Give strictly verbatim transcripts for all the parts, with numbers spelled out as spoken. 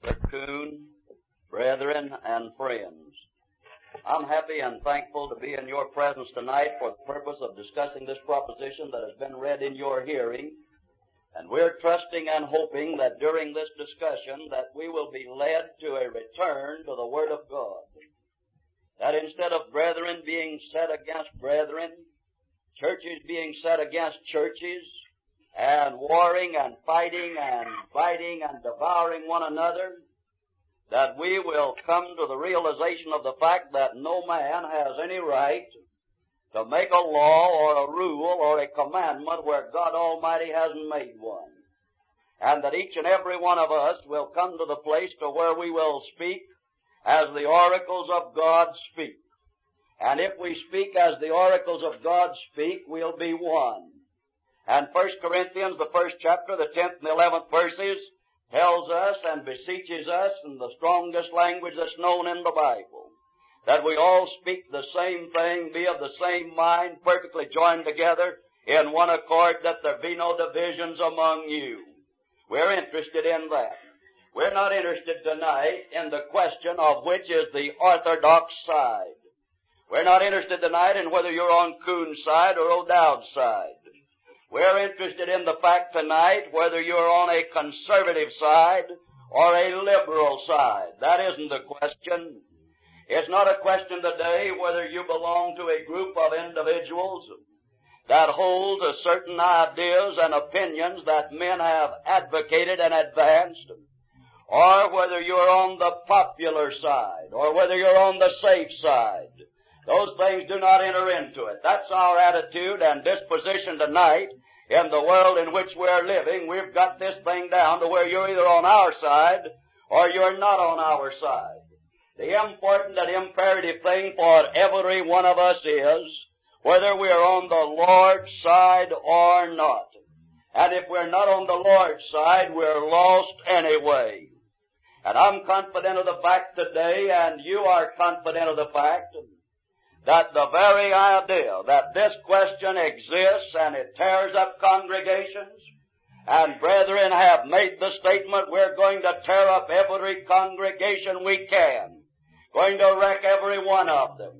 Brother Coon, brethren and friends. I'm happy and thankful to be in your presence tonight for the purpose of discussing this proposition that has been read in your hearing. And we're trusting and hoping that during this discussion that we will be led to a return to the Word of God. That instead of brethren being set against brethren, churches being set against churches, and warring and fighting and biting and devouring one another, that we will come to the realization of the fact that no man has any right to make a law or a rule or a commandment where God Almighty hasn't made one. And that each and every one of us will come to the place to where we will speak as the oracles of God speak. And if we speak as the oracles of God speak, we'll be one. And First Corinthians, the first chapter, the tenth and eleventh verses, tells us and beseeches us in the strongest language that's known in the Bible, that we all speak the same thing, be of the same mind, perfectly joined together in one accord, that there be no divisions among you. We're interested in that. We're not interested tonight in the question of which is the orthodox side. We're not interested tonight in whether you're on Coon's side or O'Dowd's side. We're interested in the fact tonight whether you're on a conservative side or a liberal side. That isn't the question. It's not a question today whether you belong to a group of individuals that hold to certain ideas and opinions that men have advocated and advanced, or whether you're on the popular side, or whether you're on the safe side. Those things do not enter into it. That's our attitude and disposition tonight in the world in which we're living. We've got this thing down to where you're either on our side or you're not on our side. The important and imperative thing for every one of us is whether we're on the Lord's side or not. And if we're not on the Lord's side, we're lost anyway. And I'm confident of the fact today, and you are confident of the fact, that the very idea that this question exists and it tears up congregations, and brethren have made the statement, we're going to tear up every congregation we can, going to wreck every one of them.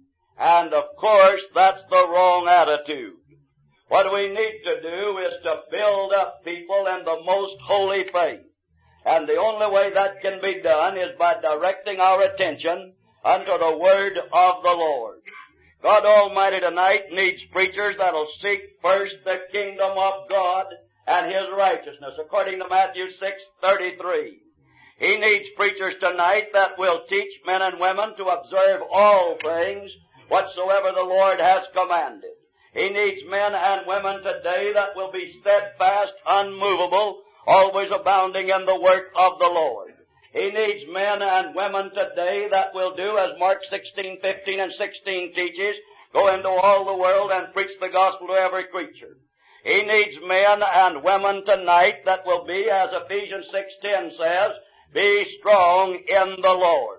And of course, that's the wrong attitude. What we need to do is to build up people in the most holy faith. And the only way that can be done is by directing our attention unto the Word of the Lord. God Almighty tonight needs preachers that'll seek first the kingdom of God and His righteousness, according to Matthew six thirty-three. He needs preachers tonight that will teach men and women to observe all things whatsoever the Lord has commanded. He needs men and women today that will be steadfast, unmovable, always abounding in the work of the Lord. He needs men and women today that will do as Mark sixteen fifteen and sixteen teaches, go into all the world and preach the gospel to every creature. He needs men and women tonight that will be, as Ephesians six ten says, be strong in the Lord.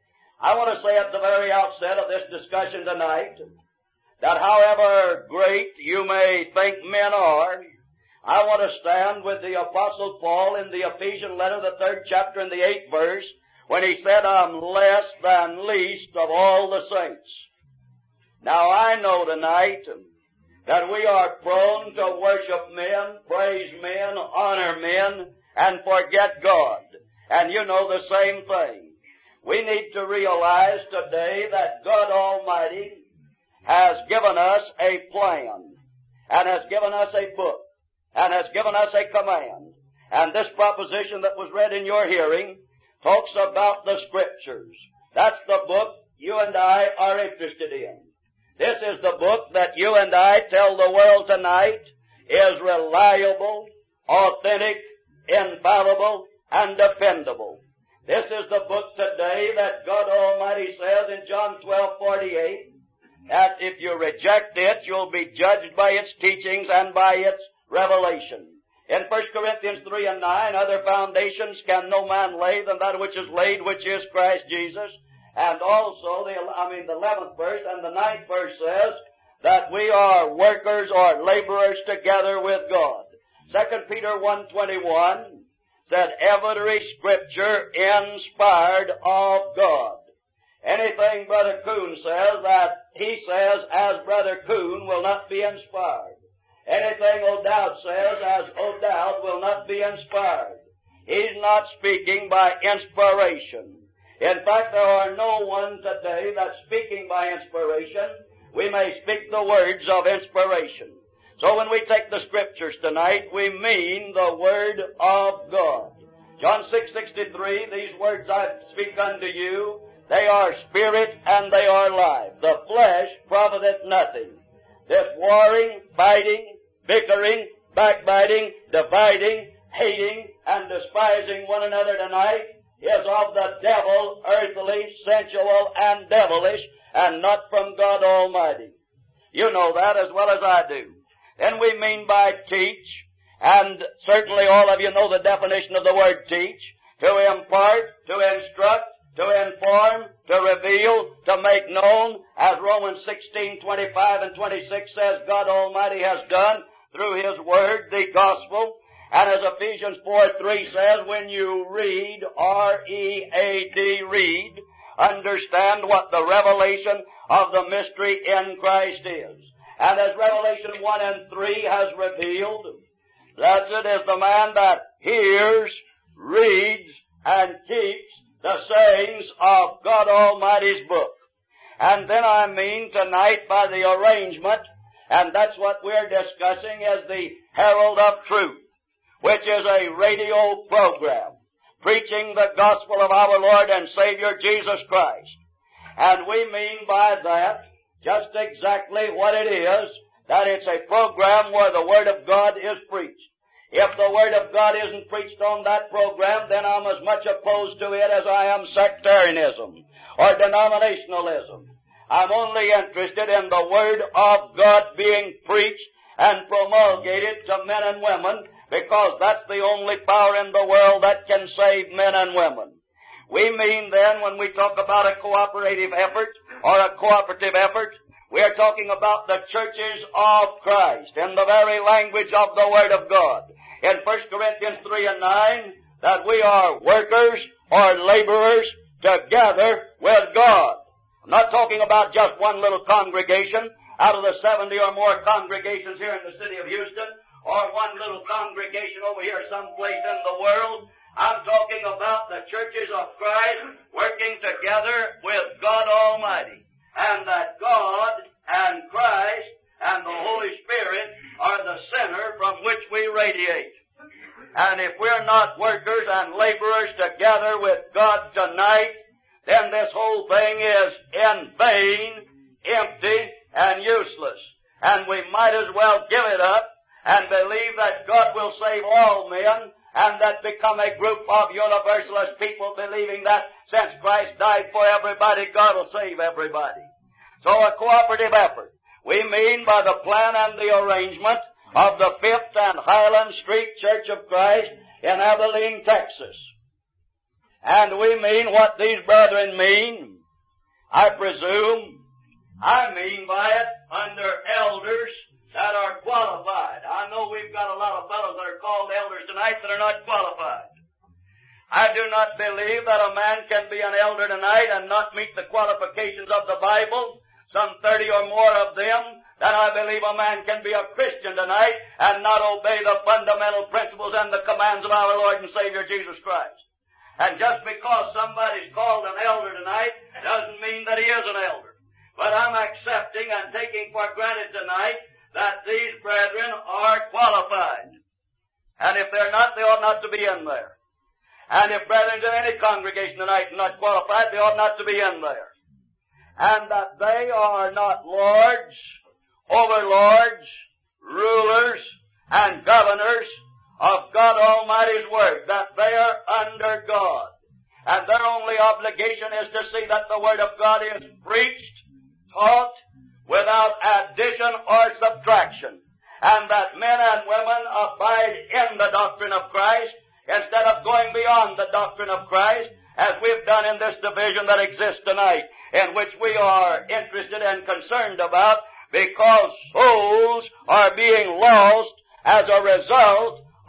I want to say at the very outset of this discussion tonight that however great you may think men are, I want to stand with the Apostle Paul in the Ephesian letter, the third chapter and the eighth verse, when he said, I'm less than least of all the saints. Now I know tonight that we are prone to worship men, praise men, honor men, and forget God. And you know the same thing. We need to realize today that God Almighty has given us a plan, and has given us a book, and has given us a command. And this proposition that was read in your hearing talks about the Scriptures. That's the book you and I are interested in. This is the book that you and I tell the world tonight is reliable, authentic, infallible, and dependable. This is the book today that God Almighty says in John twelve forty-eight, that if you reject it, you'll be judged by its teachings and by its revelation. In First Corinthians three and nine, other foundations can no man lay than that which is laid, which is Christ Jesus. And also, the, I mean, the eleventh verse and the ninth verse says that we are workers or laborers together with God. Second Peter one twenty-one said every Scripture inspired of God. Anything Brother Coon says that he says as Brother Coon will not be inspired. Anything O'Dowd says as O'Dowd will not be inspired. He's not speaking by inspiration. In fact, there are no one today that's speaking by inspiration. We may speak the words of inspiration. So when we take the Scriptures tonight, we mean the Word of God. John six sixty-three, these words I speak unto you, they are spirit and they are life. The flesh profiteth nothing. This warring, fighting, bickering, backbiting, dividing, hating, and despising one another tonight is of the devil, earthly, sensual, and devilish, and not from God Almighty. You know that as well as I do. Then we mean by teach, and certainly all of you know the definition of the word teach, to impart, to instruct, to inform, to reveal, to make known, as Romans sixteen twenty-five and twenty-six says God Almighty has done through His Word, the Gospel. And as Ephesians four three says, when you read, R E A D, read, understand what the revelation of the mystery in Christ is. And as Revelation one and three has revealed, that's it is the man that hears, reads, and keeps the sayings of God Almighty's book. And then I mean tonight by the arrangement, and that's what we're discussing, is the Herald of Truth, which is a radio program preaching the gospel of our Lord and Savior Jesus Christ. And we mean by that just exactly what it is, that it's a program where the Word of God is preached. If the Word of God isn't preached on that program, then I'm as much opposed to it as I am sectarianism or denominationalism. I'm only interested in the Word of God being preached and promulgated to men and women, because that's the only power in the world that can save men and women. We mean then, when we talk about a cooperative effort or a cooperative effort, we are talking about the churches of Christ in the very language of the Word of God. In First Corinthians three and nine, that we are workers or laborers together with God. I'm not talking about just one little congregation out of the seventy or more congregations here in the city of Houston, or one little congregation over here someplace in the world. I'm talking about the churches of Christ working together with God Almighty. And that God and Christ and the Holy Spirit are the center from which we radiate. And if we're not workers and laborers together with God tonight, then this whole thing is in vain, empty, and useless. And we might as well give it up and believe that God will save all men, and that become a group of universalist people believing that since Christ died for everybody, God will save everybody. So a cooperative effort. We mean by the plan and the arrangement of the Fifth and Highland Street Church of Christ in Abilene, Texas. And we mean what these brethren mean. I presume, I mean by it under elders that are qualified. I know we've got a lot of fellows that are called elders tonight that are not qualified. I do not believe that a man can be an elder tonight and not meet the qualifications of the Bible, some thirty or more of them. Then I believe a man can be a Christian tonight and not obey the fundamental principles and the commands of our Lord and Savior Jesus Christ. And just because somebody's called an elder tonight doesn't mean that he is an elder. But I'm accepting and taking for granted tonight that these brethren are qualified. And if they're not, they ought not to be in there. And if brethren's in any congregation tonight and not qualified, they ought not to be in there. And that they are not lords, overlords, rulers, and governors of God Almighty's Word, that they are under God. And their only obligation is to see that the Word of God is preached, taught, without addition or subtraction, and that men and women abide in the doctrine of Christ instead of going beyond the doctrine of Christ, as we've done in this division that exists tonight, in which we are interested and concerned about, because souls are being lost as a result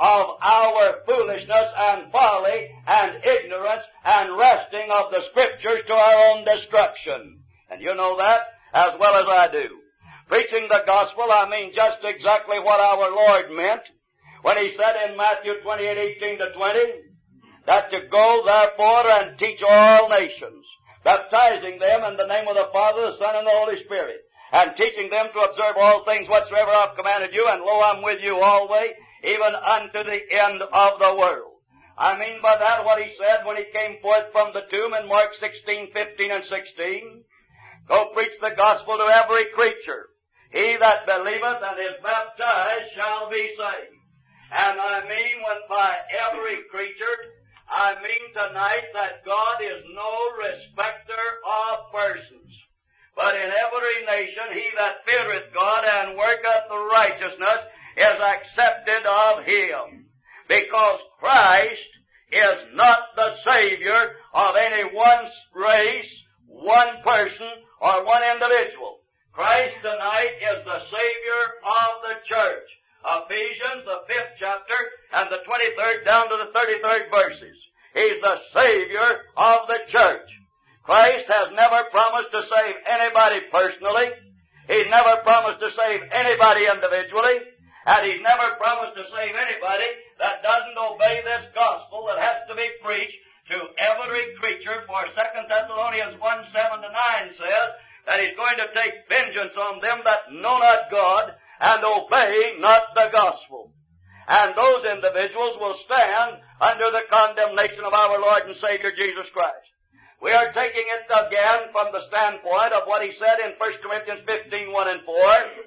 of our foolishness and folly and ignorance and wresting of the Scriptures to our own destruction. And you know that as well as I do. Preaching the gospel, I mean just exactly what our Lord meant when He said in Matthew twenty-eight, eighteen to twenty, that to go therefore and teach all nations, baptizing them in the name of the Father, the Son, and the Holy Spirit, and teaching them to observe all things whatsoever I've commanded you, and lo, I'm with you always, even unto the end of the world. I mean by that what He said when He came forth from the tomb in Mark sixteen, fifteen, and sixteen. Go preach the gospel to every creature. He that believeth and is baptized shall be saved. And I mean when by every creature, I mean tonight that God is no respecter of persons. But in every nation, he that feareth God and worketh righteousness is accepted of Him. Because Christ is not the Savior of any one race, one person, or one individual. Christ tonight is the Savior of the church. Ephesians, the fifth chapter, and the twenty-third down to the thirty-third verses. He's the Savior of the church. Christ has never promised to save anybody personally. He's never promised to save anybody individually. And He's never promised to save anybody that doesn't obey this gospel that has to be preached to every creature. For Second Thessalonians one, seven to nine says that He's going to take vengeance on them that know not God and obey not the gospel. And those individuals will stand under the condemnation of our Lord and Savior Jesus Christ. We are taking it again from the standpoint of what He said in First Corinthians fifteen, one and four,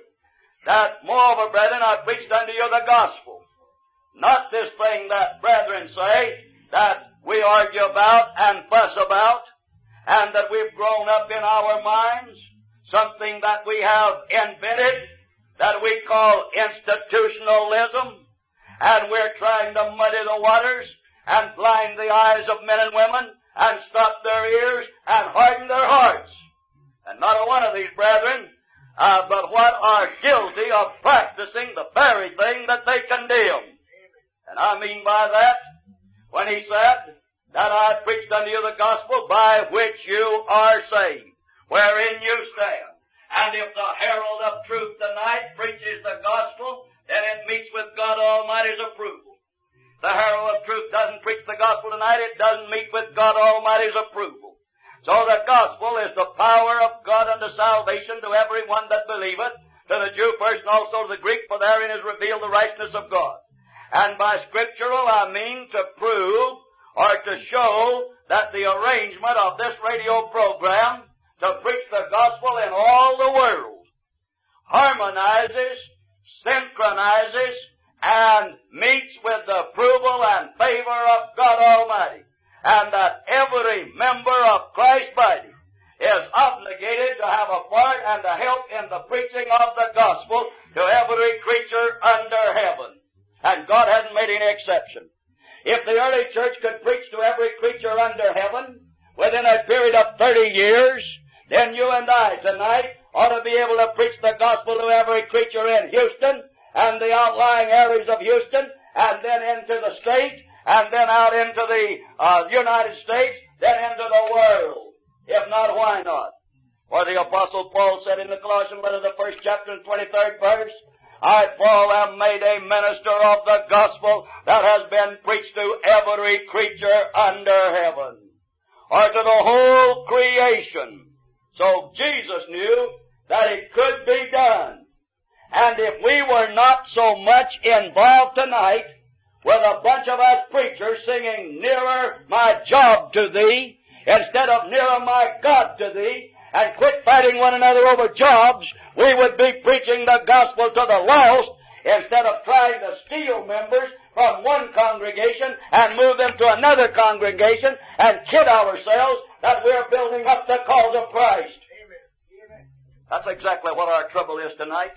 that, moreover, brethren, I preached unto you the gospel. Not this thing that brethren say, that we argue about and fuss about, and that we've grown up in our minds, something that we have invented, that we call institutionalism, and we're trying to muddy the waters and blind the eyes of men and women and stop their ears and harden their hearts. And not a one of these brethren, uh, but what are guilty of practicing the very thing that they condemn. And I mean by that, when He said that I preached unto you the gospel by which you are saved, wherein you stand. And if the herald of truth tonight preaches the gospel, then it meets with God Almighty's approval. The herald of truth doesn't preach the gospel tonight, it doesn't meet with God Almighty's approval. So the gospel is the power of God unto salvation to every one that believeth, to the Jew first and also to the Greek, for therein is revealed the righteousness of God. And by scriptural I mean to prove or to show that the arrangement of this radio program to preach the gospel in all the world harmonizes, synchronizes, and meets with the approval and favor of God Almighty. And that every member of Christ's body is obligated to have a part and to help in the preaching of the gospel to every creature under heaven. And God hasn't made any exception. If the early church could preach to every creature under heaven within a period of thirty years, then you and I tonight ought to be able to preach the gospel to every creature in Houston and the outlying areas of Houston, and then into the state, and then out into the uh, United States, then into the world. If not, why not? For the Apostle Paul said in the Colossian letter, the first chapter and twenty-third verse, I, Paul, am made a minister of the gospel that has been preached to every creature under heaven, or to the whole creation. So Jesus knew that it could be done. And if we were not so much involved tonight with a bunch of us preachers singing nearer my job to thee instead of nearer my God to thee, and quit fighting one another over jobs, we would be preaching the gospel to the lost instead of trying to steal members from one congregation and move them to another congregation and kid ourselves that we're building up the cause of Christ. Amen. That's exactly what our trouble is tonight.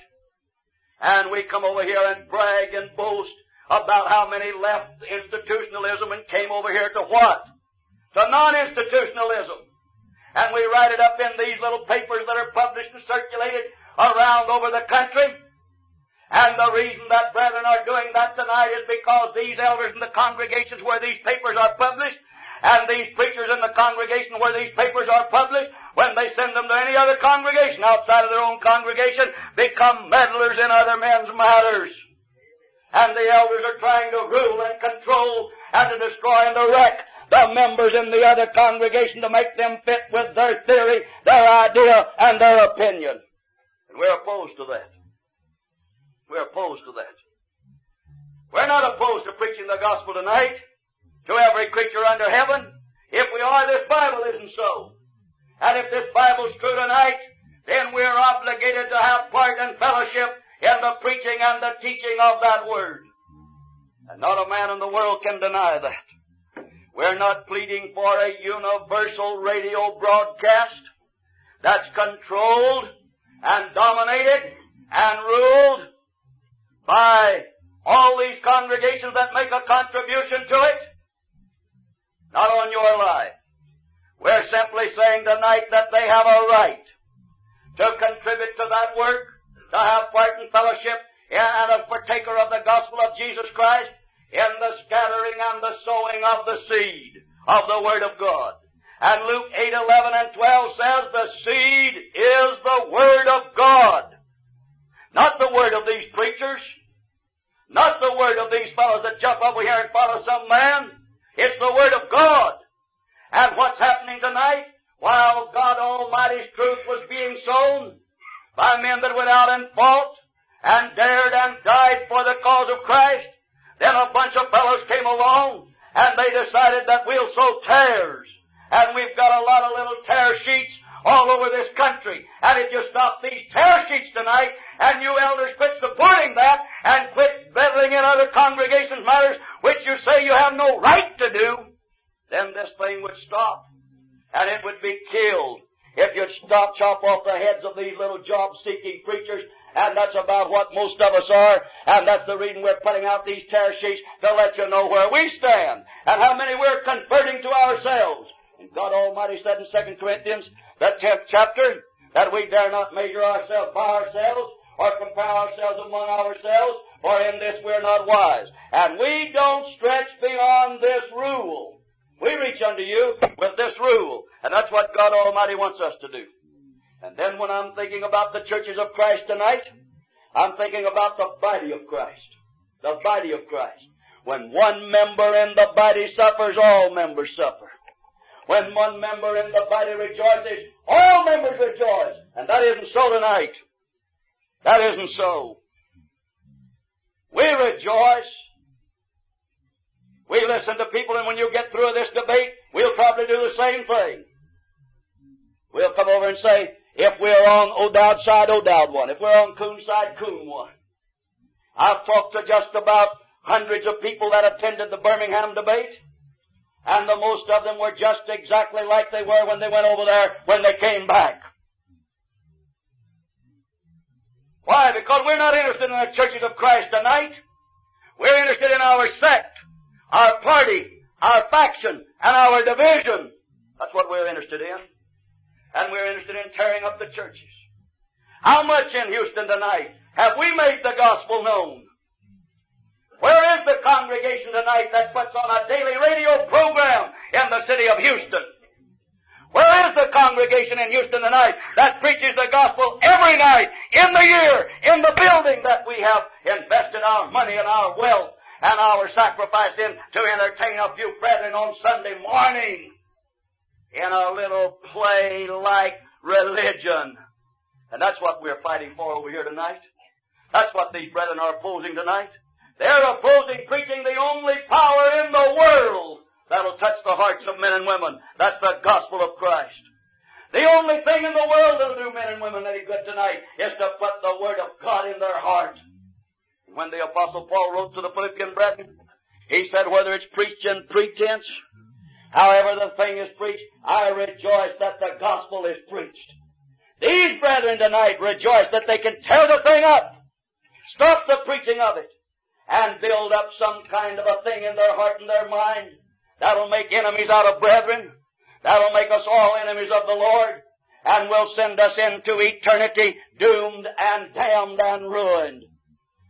And we come over here and brag and boast about how many left institutionalism and came over here to what? To non-institutionalism. And we write it up in these little papers that are published and circulated around over the country. And the reason that brethren are doing that tonight is because these elders in the congregations where these papers are published, and these preachers in the congregation where these papers are published, when they send them to any other congregation outside of their own congregation, become meddlers in other men's matters. And the elders are trying to rule and control and to destroy and to wreck the members in the other congregation to make them fit with their theory, their idea, and their opinion. And we're opposed to that. We're opposed to that. We're not opposed to preaching the gospel tonight to every creature under heaven. If we are, this Bible isn't so. And if this Bible's true tonight, then we're obligated to have part and fellowship in the preaching and the teaching of that Word. And not a man in the world can deny that. We're not pleading for a universal radio broadcast that's controlled and dominated and ruled by all these congregations that make a contribution to it. Not on your life. We're simply saying tonight that they have a right to contribute to that work, to have part and fellowship and a partaker of the gospel of Jesus Christ in the scattering and the sowing of the seed of the Word of God. And Luke eight, eleven and twelve says the seed is the Word of God. Not the word of these preachers. Not the word of these fellows that jump over here and follow some man. It's the Word of God. And what's happening tonight, while God Almighty's truth was being sown by men that went out and fought and dared and died for the cause of Christ, then a bunch of fellows came along and they decided that we'll sow tares. And we've got a lot of little tear sheets all over this country. And if you stop these tear sheets tonight, and you elders quit supporting that, and quit meddling in other congregations' matters, which you say you have no right to do, then this thing would stop. And it would be killed. If you'd stop, chop off the heads of these little job-seeking preachers, and that's about what most of us are, and that's the reason we're putting out these tear sheets, to let you know where we stand, and how many we're converting to ourselves. And God Almighty said in Second Corinthians, the tenth chapter, that we dare not measure ourselves by ourselves, or compare ourselves among ourselves, for in this we're not wise. And we don't stretch beyond this rule. We reach unto you with this rule. And that's what God Almighty wants us to do. And then when I'm thinking about the churches of Christ tonight, I'm thinking about the body of Christ. The body of Christ. When one member in the body suffers, all members suffer. When one member in the body rejoices, all members rejoice. And that isn't so tonight. That isn't so. We rejoice. We listen to people, and when you get through this debate, we'll probably do the same thing. We'll come over and say, if we're on O'Dowd side, O'Dowd won. If we're on Coon side, Coon won. I've talked to just about hundreds of people that attended the Birmingham debate, and the most of them were just exactly like they were when they went over there when they came back. Why? Because we're not interested in the churches of Christ tonight. We're interested in our sect, our party, our faction, and our division. That's what we're interested in. And we're interested in tearing up the churches. How much in Houston tonight have we made the gospel known? Where is the congregation tonight that puts on a daily radio program in the city of Houston? Where is the congregation in Houston tonight that preaches the gospel every night, in the year, in the building that we have invested our money and our wealth and our sacrifice in to entertain a few brethren on Sunday morning in a little play-like religion? And that's what we're fighting for over here tonight. That's what these brethren are opposing tonight. They're opposing preaching the only power in the world that'll touch the hearts of men and women. That's the gospel of Christ. The only thing in the world that'll do men and women any good tonight is to put the Word of God in their heart. When the Apostle Paul wrote to the Philippian brethren, he said, whether it's preached in pretense, however the thing is preached, I rejoice that the gospel is preached. These brethren tonight rejoice that they can tear the thing up, stop the preaching of it, and build up some kind of a thing in their heart and their mind that'll make enemies out of brethren, that'll make us all enemies of the Lord, and will send us into eternity doomed and damned and ruined.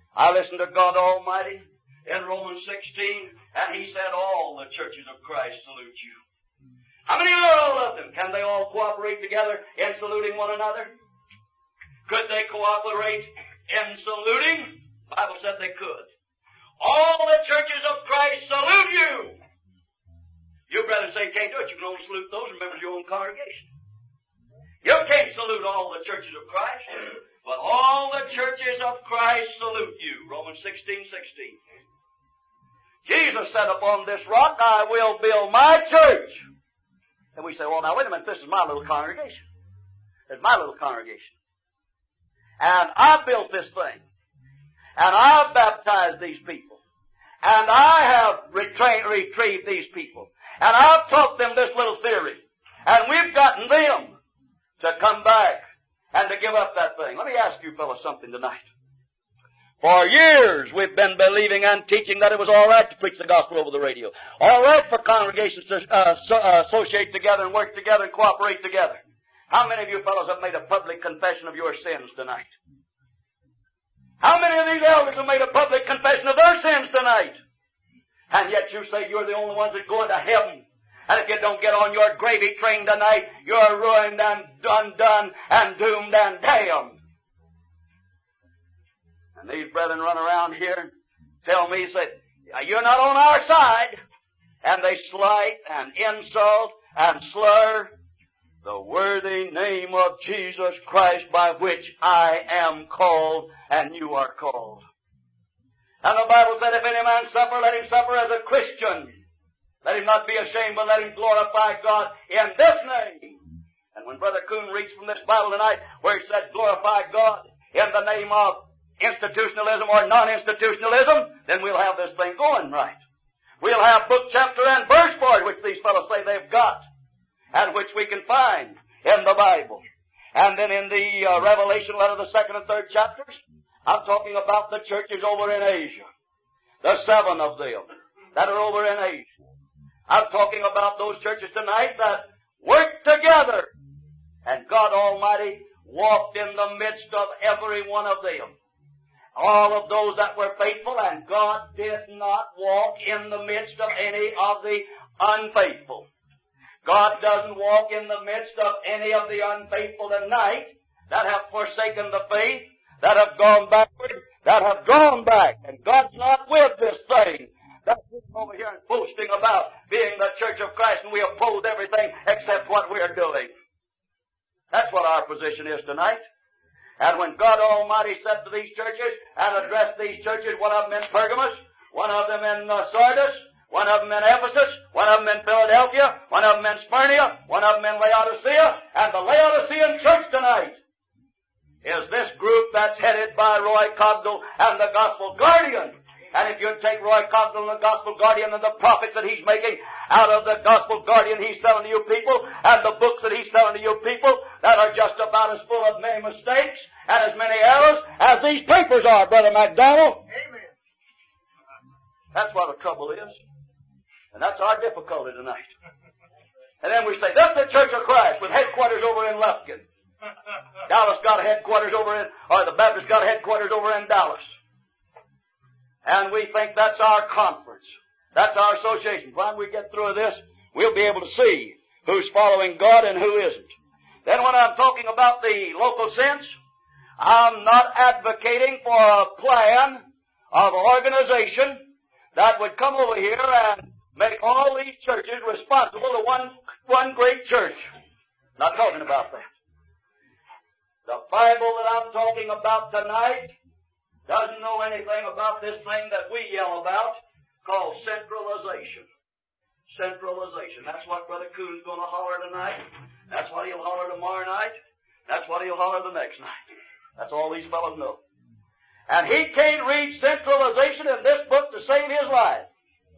I listened to God Almighty in Romans sixteen, and He said all the churches of Christ salute you. How many are all of them? Can they all cooperate together in saluting one another? Could they cooperate in saluting? The Bible said they could. All the churches of Christ salute you. You brethren say you can't do it. You can only salute those members of your own congregation. You can't salute all the churches of Christ, but all the churches of Christ salute you. Romans sixteen sixteen. Jesus said, upon this rock I will build my church. And we say, well, now wait a minute, this is my little congregation. It's my little congregation. And I built this thing. And I've baptized these people. And I have retra- retrieved these people. And I've taught them this little theory. And we've gotten them to come back and to give up that thing. Let me ask you fellas something tonight. For years we've been believing and teaching that it was all right to preach the gospel over the radio. All right for congregations to uh, so, uh, associate together and work together and cooperate together. How many of you fellows have made a public confession of your sins tonight? How many of these elders have made a public confession of their sins tonight? And yet you say you're the only ones that go into heaven. And if you don't get on your gravy train tonight, you're ruined and undone and doomed and damned. And these brethren run around here and tell me, say, you're not on our side. And they slight and insult and slur the worthy name of Jesus Christ by which I am called and you are called. And the Bible said, if any man suffer, let him suffer as a Christian. Let him not be ashamed, but let him glorify God in this name. And when Brother Kuhn reads from this Bible tonight where he said, glorify God in the name of institutionalism or non-institutionalism, then we'll have this thing going right. We'll have book, chapter, and verse for it, which these fellows say they've got, and which we can find in the Bible. And then in the uh, Revelation letter, the second and third chapters, I'm talking about the churches over in Asia. The seven of them that are over in Asia. I'm talking about those churches tonight that work together. And God Almighty walked in the midst of every one of them. All of those that were faithful, and God did not walk in the midst of any of the unfaithful. God doesn't walk in the midst of any of the unfaithful tonight that have forsaken the faith, that have gone backward, that have drawn back. And God's not with this thing. That's over here and boasting about being the church of Christ, and we oppose everything except what we're doing. That's what our position is tonight. And when God Almighty said to these churches and addressed these churches, one of them in Pergamos, one of them in uh, Sardis, one of them in Ephesus, one of them in Philadelphia, one of them in Smyrna, one of them in Laodicea, and the Laodicean church tonight is this group that's headed by Roy Cogdell and the Gospel Guardian. And if you take Roy Cogdell and the Gospel Guardian and the profits that he's making out of the Gospel Guardian he's selling to you people, and the books that he's selling to you people that are just about as full of many mistakes and as many errors as these papers are, Brother MacDonald. Amen. That's what the trouble is. And that's our difficulty tonight. And then we say, that's the Church of Christ with headquarters over in Lufkin. Dallas got a headquarters over in, or the Baptist got a headquarters over in Dallas. And we think that's our conference. That's our association. When we get through this, we'll be able to see who's following God and who isn't. Then when I'm talking about the local sense, I'm not advocating for a plan of organization that would come over here and make all these churches responsible to one, one great church. Not talking about that. The Bible that I'm talking about tonight doesn't know anything about this thing that we yell about called centralization. Centralization. That's what Brother Kuhn's going to holler tonight. That's what he'll holler tomorrow night. That's what he'll holler the next night. That's all these fellows know. And he can't read centralization in this book to save his life.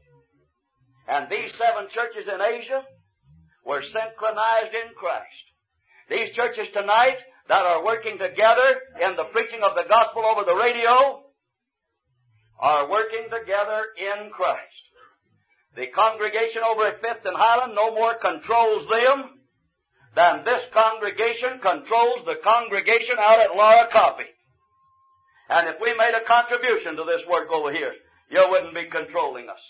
And these seven churches in Asia were synchronized in Christ. These churches tonight that are working together in the preaching of the gospel over the radio are working together in Christ. The congregation over at Fifth and Highland no more controls them than this congregation controls the congregation out at Laura Coffee. And if we made a contribution to this work over here, you wouldn't be controlling us.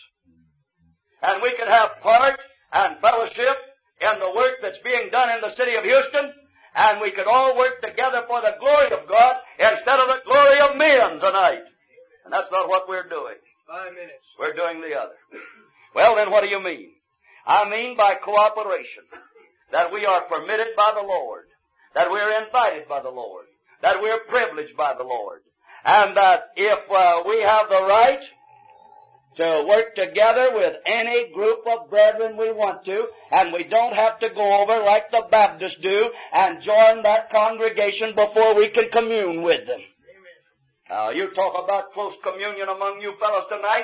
And we could have part and fellowship in the work that's being done in the city of Houston, and we could all work together for the glory of God instead of the glory of men tonight. And that's not what we're doing. Five minutes. We're doing the other. Well, then what do you mean? I mean by cooperation, that we are permitted by the Lord, that we're invited by the Lord, that we're privileged by the Lord, and that if uh, we have the right to work together with any group of brethren we want to, and we don't have to go over like the Baptists do and join that congregation before we can commune with them. Now, uh, you talk about close communion among you fellows tonight.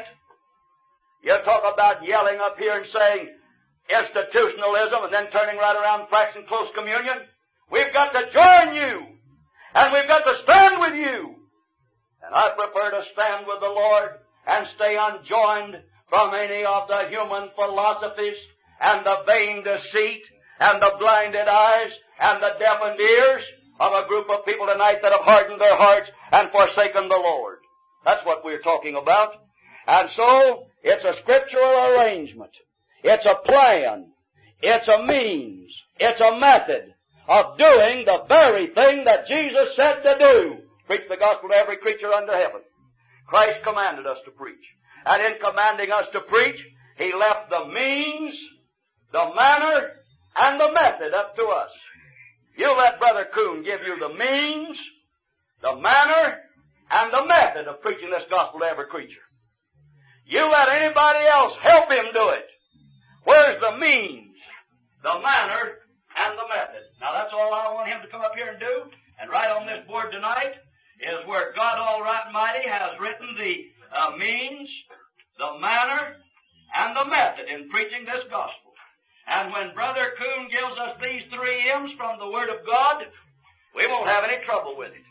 You talk about yelling up here and saying institutionalism and then turning right around and practicing close communion. We've got to join you, and we've got to stand with you. And I prefer to stand with the Lord and stay unjoined from any of the human philosophies and the vain deceit and the blinded eyes and the deafened ears of a group of people tonight that have hardened their hearts and forsaken the Lord. That's what we're talking about. And so, it's a scriptural arrangement. It's a plan. It's a means. It's a method of doing the very thing that Jesus said to do. Preach the gospel to every creature under heaven. Christ commanded us to preach. And in commanding us to preach, He left the means, the manner, and the method up to us. You let Brother Coon give you the means, the manner, and the method of preaching this gospel to every creature. You let anybody else help him do it. Where's the means, the manner, and the method? Now that's all I want him to come up here and do. And right on this board tonight is where God Almighty has written the uh, means, the manner, and the method in preaching this gospel. And when Brother Coon gives us these three M's from the Word of God, we won't have any trouble with it.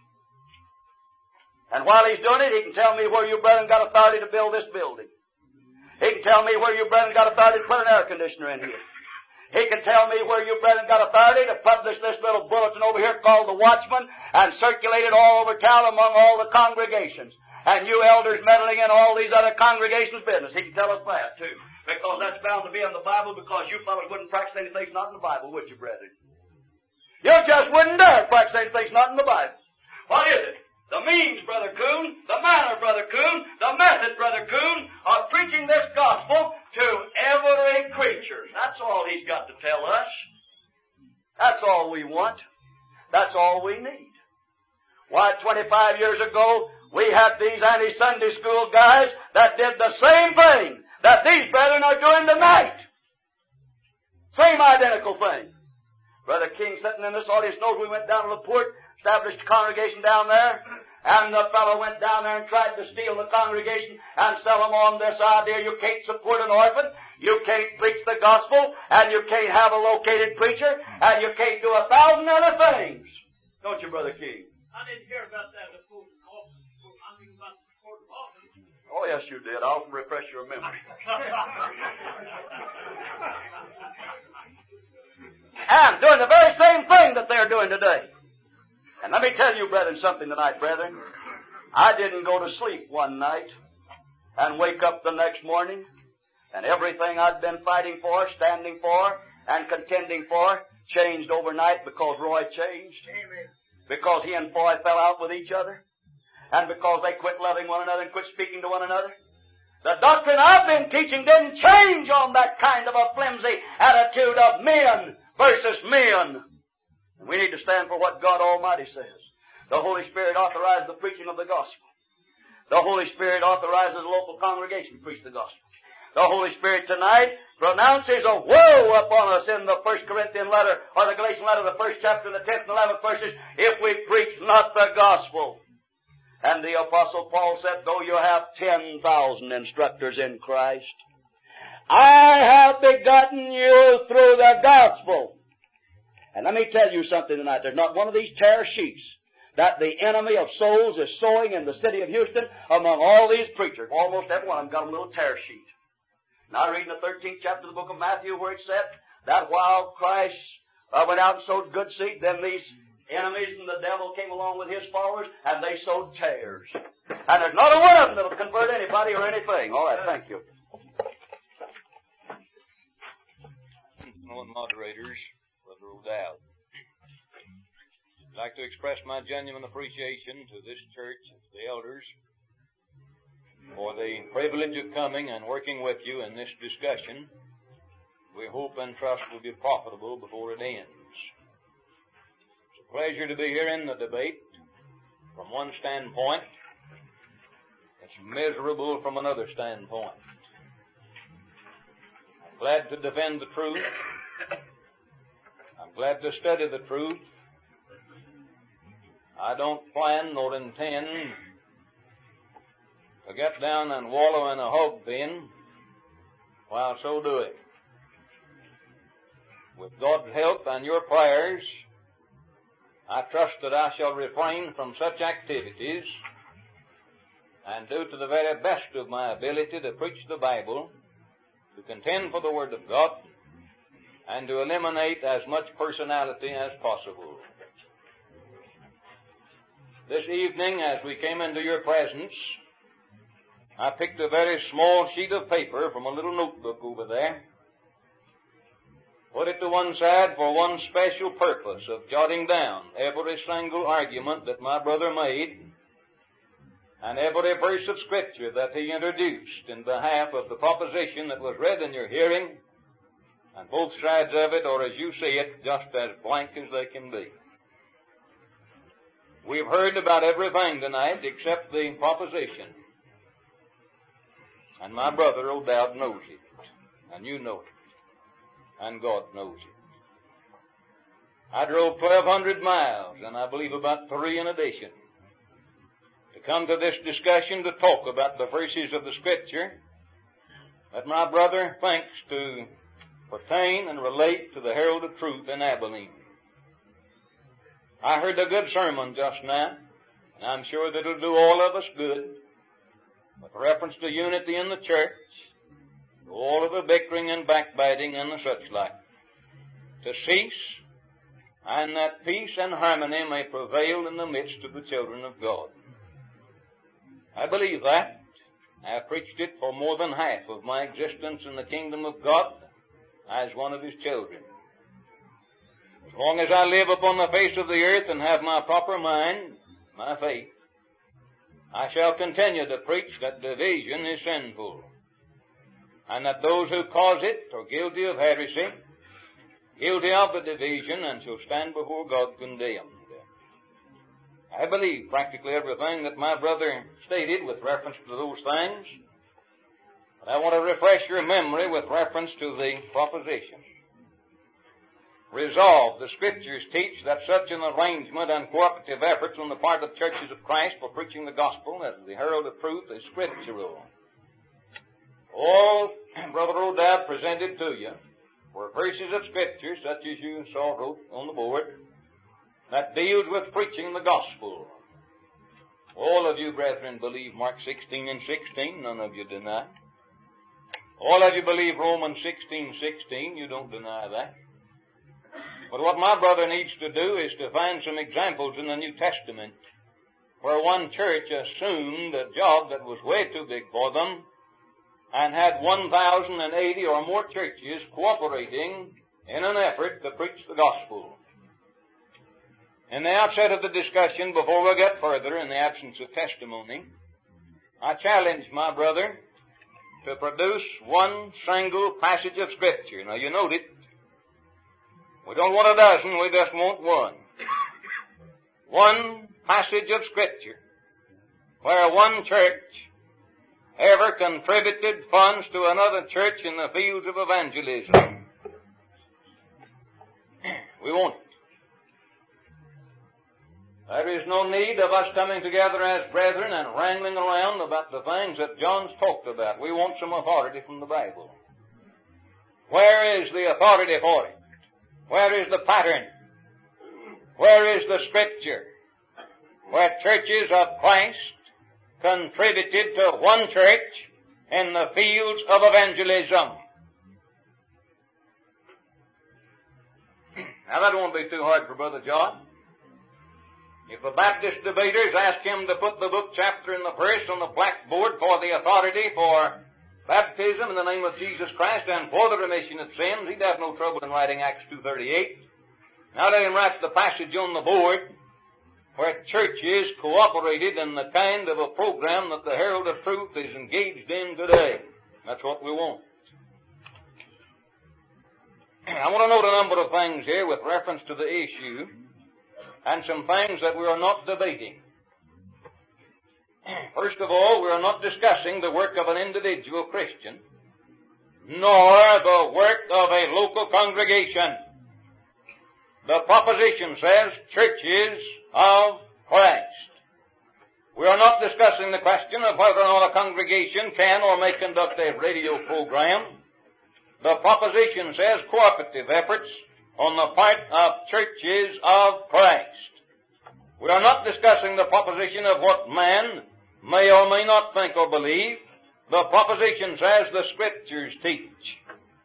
And while he's doing it, he can tell me where you brethren got authority to build this building. He can tell me where you brethren got authority to put an air conditioner in here. He can tell me where you brethren got authority to publish this little bulletin over here called The Watchman and circulate it all over town among all the congregations. And you elders meddling in all these other congregations' business. He can tell us that, too. Because that's bound to be in the Bible, because you fellows wouldn't practice anything not in the Bible, would you, brethren? You just wouldn't dare practice anything not in the Bible. What is it? The means, Brother Coon, the manner, Brother Coon, the method, Brother Coon, of preaching this gospel to every creature. That's all he's got to tell us. That's all we want. That's all we need. Why, twenty-five years ago, we had these anti-Sunday school guys that did the same thing that these brethren are doing tonight. Same identical thing. Brother King, sitting in this audience, knows we went down to LaPorte, established a congregation down there, and the fellow went down there and tried to steal the congregation and sell them on this idea: you can't support an orphan, you can't preach the gospel, and you can't have a located preacher, and you can't do a thousand other things. Don't you, Brother King? I didn't hear about that before. I mean about the court of office. Oh, yes, you did. I'll refresh your memory. And doing the very same thing that they're doing today. And let me tell you, brethren, something tonight, brethren. I didn't go to sleep one night and wake up the next morning, and everything I'd been fighting for, standing for, and contending for changed overnight because Roy changed. Amen. Because he and Foy fell out with each other. And because they quit loving one another and quit speaking to one another. The doctrine I've been teaching didn't change on that kind of a flimsy attitude of men versus men. And we need to stand for what God Almighty says. The Holy Spirit authorized the preaching of the gospel. The Holy Spirit authorizes the local congregation to preach the gospel. The Holy Spirit tonight pronounces a woe upon us in the First Corinthian letter, or the Galatian letter, the first chapter, the tenth and eleventh verses, if we preach not the gospel. And the Apostle Paul said, though you have ten thousand instructors in Christ, I have begotten you through the gospel. And let me tell you something tonight. There's not one of these tare sheets that the enemy of souls is sowing in the city of Houston among all these preachers. Almost every one of them got a little tare sheet. Now, reading the thirteenth chapter of the book of Matthew, where it said that while Christ uh, went out and sowed good seed, then these enemies and the devil came along with his followers, and they sowed tares. And there's not a one of them that'll convert anybody or anything. All right, thank you. Moderators, Brother O'Dowd. I'd like to express my genuine appreciation to this church and to the elders for the privilege of coming and working with you in this discussion. We hope and trust will be profitable before it ends. It's a pleasure to be here in the debate from one standpoint. It's miserable from another standpoint. I'm glad to defend the truth. I'm glad to study the truth. I don't plan nor intend to get down and wallow in a hog pen while so doing. With God's help and your prayers, I trust that I shall refrain from such activities and do to the very best of my ability to preach the Bible, to contend for the Word of God, and to eliminate as much personality as possible. This evening, as we came into your presence, I picked a very small sheet of paper from a little notebook over there, put it to one side for one special purpose of jotting down every single argument that my brother made and every verse of Scripture that he introduced in behalf of the proposition that was read in your hearing, and both sides of it, or as you see it, just as blank as they can be. We've heard about everything tonight except the proposition. And my brother O'Dowd knows it. And you know it. And God knows it. I drove twelve hundred miles, and I believe about three in addition, to come to this discussion to talk about the verses of the Scripture that my brother thinks to pertain and relate to the Herald of Truth in Abilene. I heard a good sermon just now, and I'm sure that it'll do all of us good, with reference to unity in the church, to all of the bickering and backbiting and the such like, to cease, and that peace and harmony may prevail in the midst of the children of God. I believe that. I have preached it for more than half of my existence in the kingdom of God as one of His children. As long as I live upon the face of the earth and have my proper mind, my faith, I shall continue to preach that division is sinful, and that those who cause it are guilty of heresy, guilty of the division, and shall stand before God condemned. I believe practically everything that my brother stated with reference to those things, but I want to refresh your memory with reference to the proposition. Resolve, the Scriptures teach that such an arrangement and cooperative efforts on the part of churches of Christ for preaching the gospel as the herald of truth is scriptural. All Brother O'Dowd presented to you were verses of Scripture, such as you saw wrote on the board, that deals with preaching the gospel. All of you, brethren, believe Mark sixteen and sixteen. None of you deny. All of you believe Romans sixteen sixteen. You don't deny that. But what my brother needs to do is to find some examples in the New Testament where one church assumed a job that was way too big for them and had one thousand eighty or more churches cooperating in an effort to preach the gospel. In the outset of the discussion, before we get further in the absence of testimony, I challenge my brother to produce one single passage of Scripture. Now, you note it. We don't want a dozen, we just want one. One passage of Scripture where one church ever contributed funds to another church in the fields of evangelism. We want it. There is no need of us coming together as brethren and wrangling around about the things that John's talked about. We want some authority from the Bible. Where is the authority for it? Where is the pattern? Where is the Scripture? Where churches of Christ contributed to one church in the fields of evangelism. Now that won't be too hard for Brother John. If the Baptist debaters ask him to put the book, chapter, and the verse on the blackboard for the authority for baptism in the name of Jesus Christ and for the remission of sins, he'd have no trouble in writing Acts two thirty-eight. Now let him write the passage on the board where churches cooperated in the kind of a program that the Herald of Truth is engaged in today. That's what we want. I want to note a number of things here with reference to the issue and some things that we are not debating. First of all, we are not discussing the work of an individual Christian, nor the work of a local congregation. The proposition says churches of Christ. We are not discussing the question of whether or not a congregation can or may conduct a radio program. The proposition says cooperative efforts on the part of churches of Christ. We are not discussing the proposition of what man may or may not think or believe. The proposition says the Scriptures teach.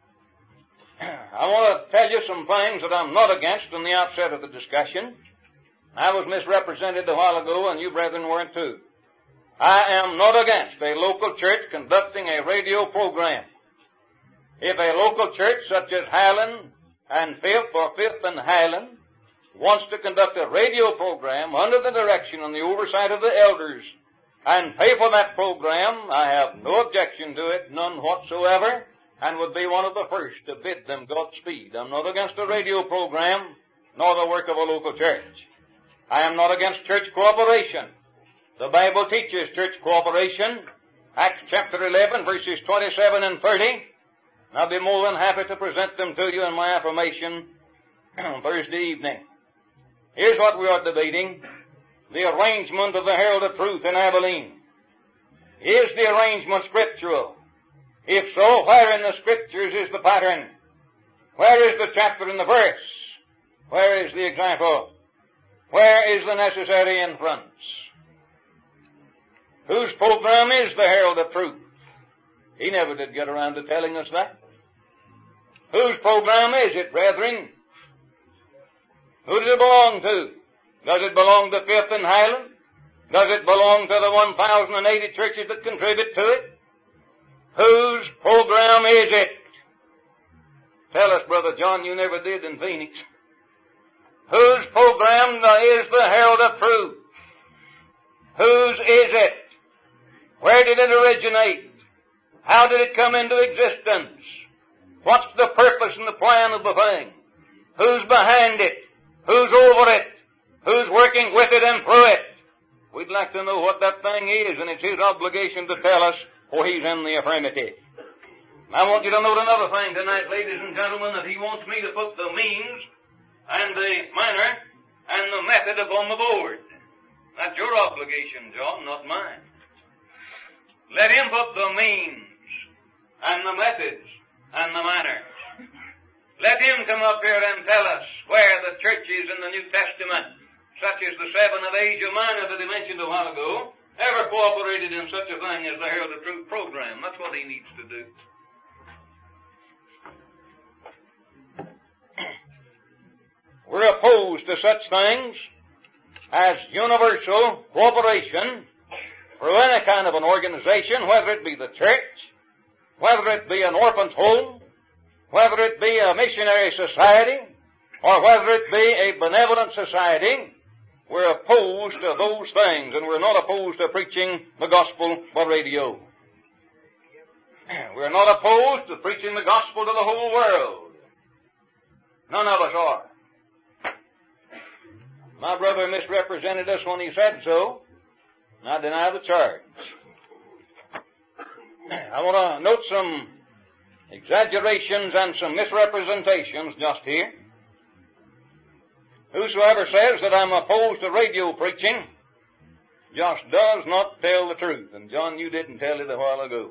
I want to tell you some things that I'm not against in the outset of the discussion. I was misrepresented a while ago, and you brethren weren't too. I am not against a local church conducting a radio program. If a local church such as Highland and Fifth or Fifth and Highland wants to conduct a radio program under the direction and the oversight of the elders and pay for that program, I have no objection to it, none whatsoever, and would be one of the first to bid them Godspeed. I'm not against a radio program, nor the work of a local church. I am not against church cooperation. The Bible teaches church cooperation. Acts chapter eleven, verses twenty-seven and thirty. I'll be more than happy to present them to you in my affirmation on Thursday evening. Here's what we are debating. The arrangement of the Herald of Truth in Abilene. Is the arrangement scriptural? If so, where in the Scriptures is the pattern? Where is the chapter and the verse? Where is the example? Where is the necessary inference? Whose program is the Herald of Truth? He never did get around to telling us that. Whose program is it, brethren? Who does it belong to? Does it belong to Fifth and Highland? Does it belong to the one thousand eighty churches that contribute to it? Whose program is it? Tell us, Brother John, you never did in Phoenix. Whose program is the Herald of Truth? Whose is it? Where did it originate? How did it come into existence? What's the purpose and the plan of the thing? Who's behind it? Who's over it? Who's working with it and through it? We'd like to know what that thing is, and it's his obligation to tell us, for he's in the affirmative. I want you to note another thing tonight, ladies and gentlemen, that he wants me to put the means and the manner and the method upon the board. That's your obligation, John, not mine. Let him put the means and the methods and the manner. Let him come up here and tell us where the churches in the New Testament, such as the seven of Asia Minor that he mentioned a while ago, ever cooperated in such a thing as the Herald of Truth program. That's what he needs to do. We're opposed to such things as universal cooperation through any kind of an organization, whether it be the church, whether it be an orphan's home, whether it be a missionary society, or whether it be a benevolent society. We're opposed to those things, and we're not opposed to preaching the gospel by radio. We're not opposed to preaching the gospel to the whole world. None of us are. My brother misrepresented us when he said so, and I deny the charge. I want to note some exaggerations and some misrepresentations just here. Whosoever says that I'm opposed to radio preaching just does not tell the truth. And John, you didn't tell it a while ago.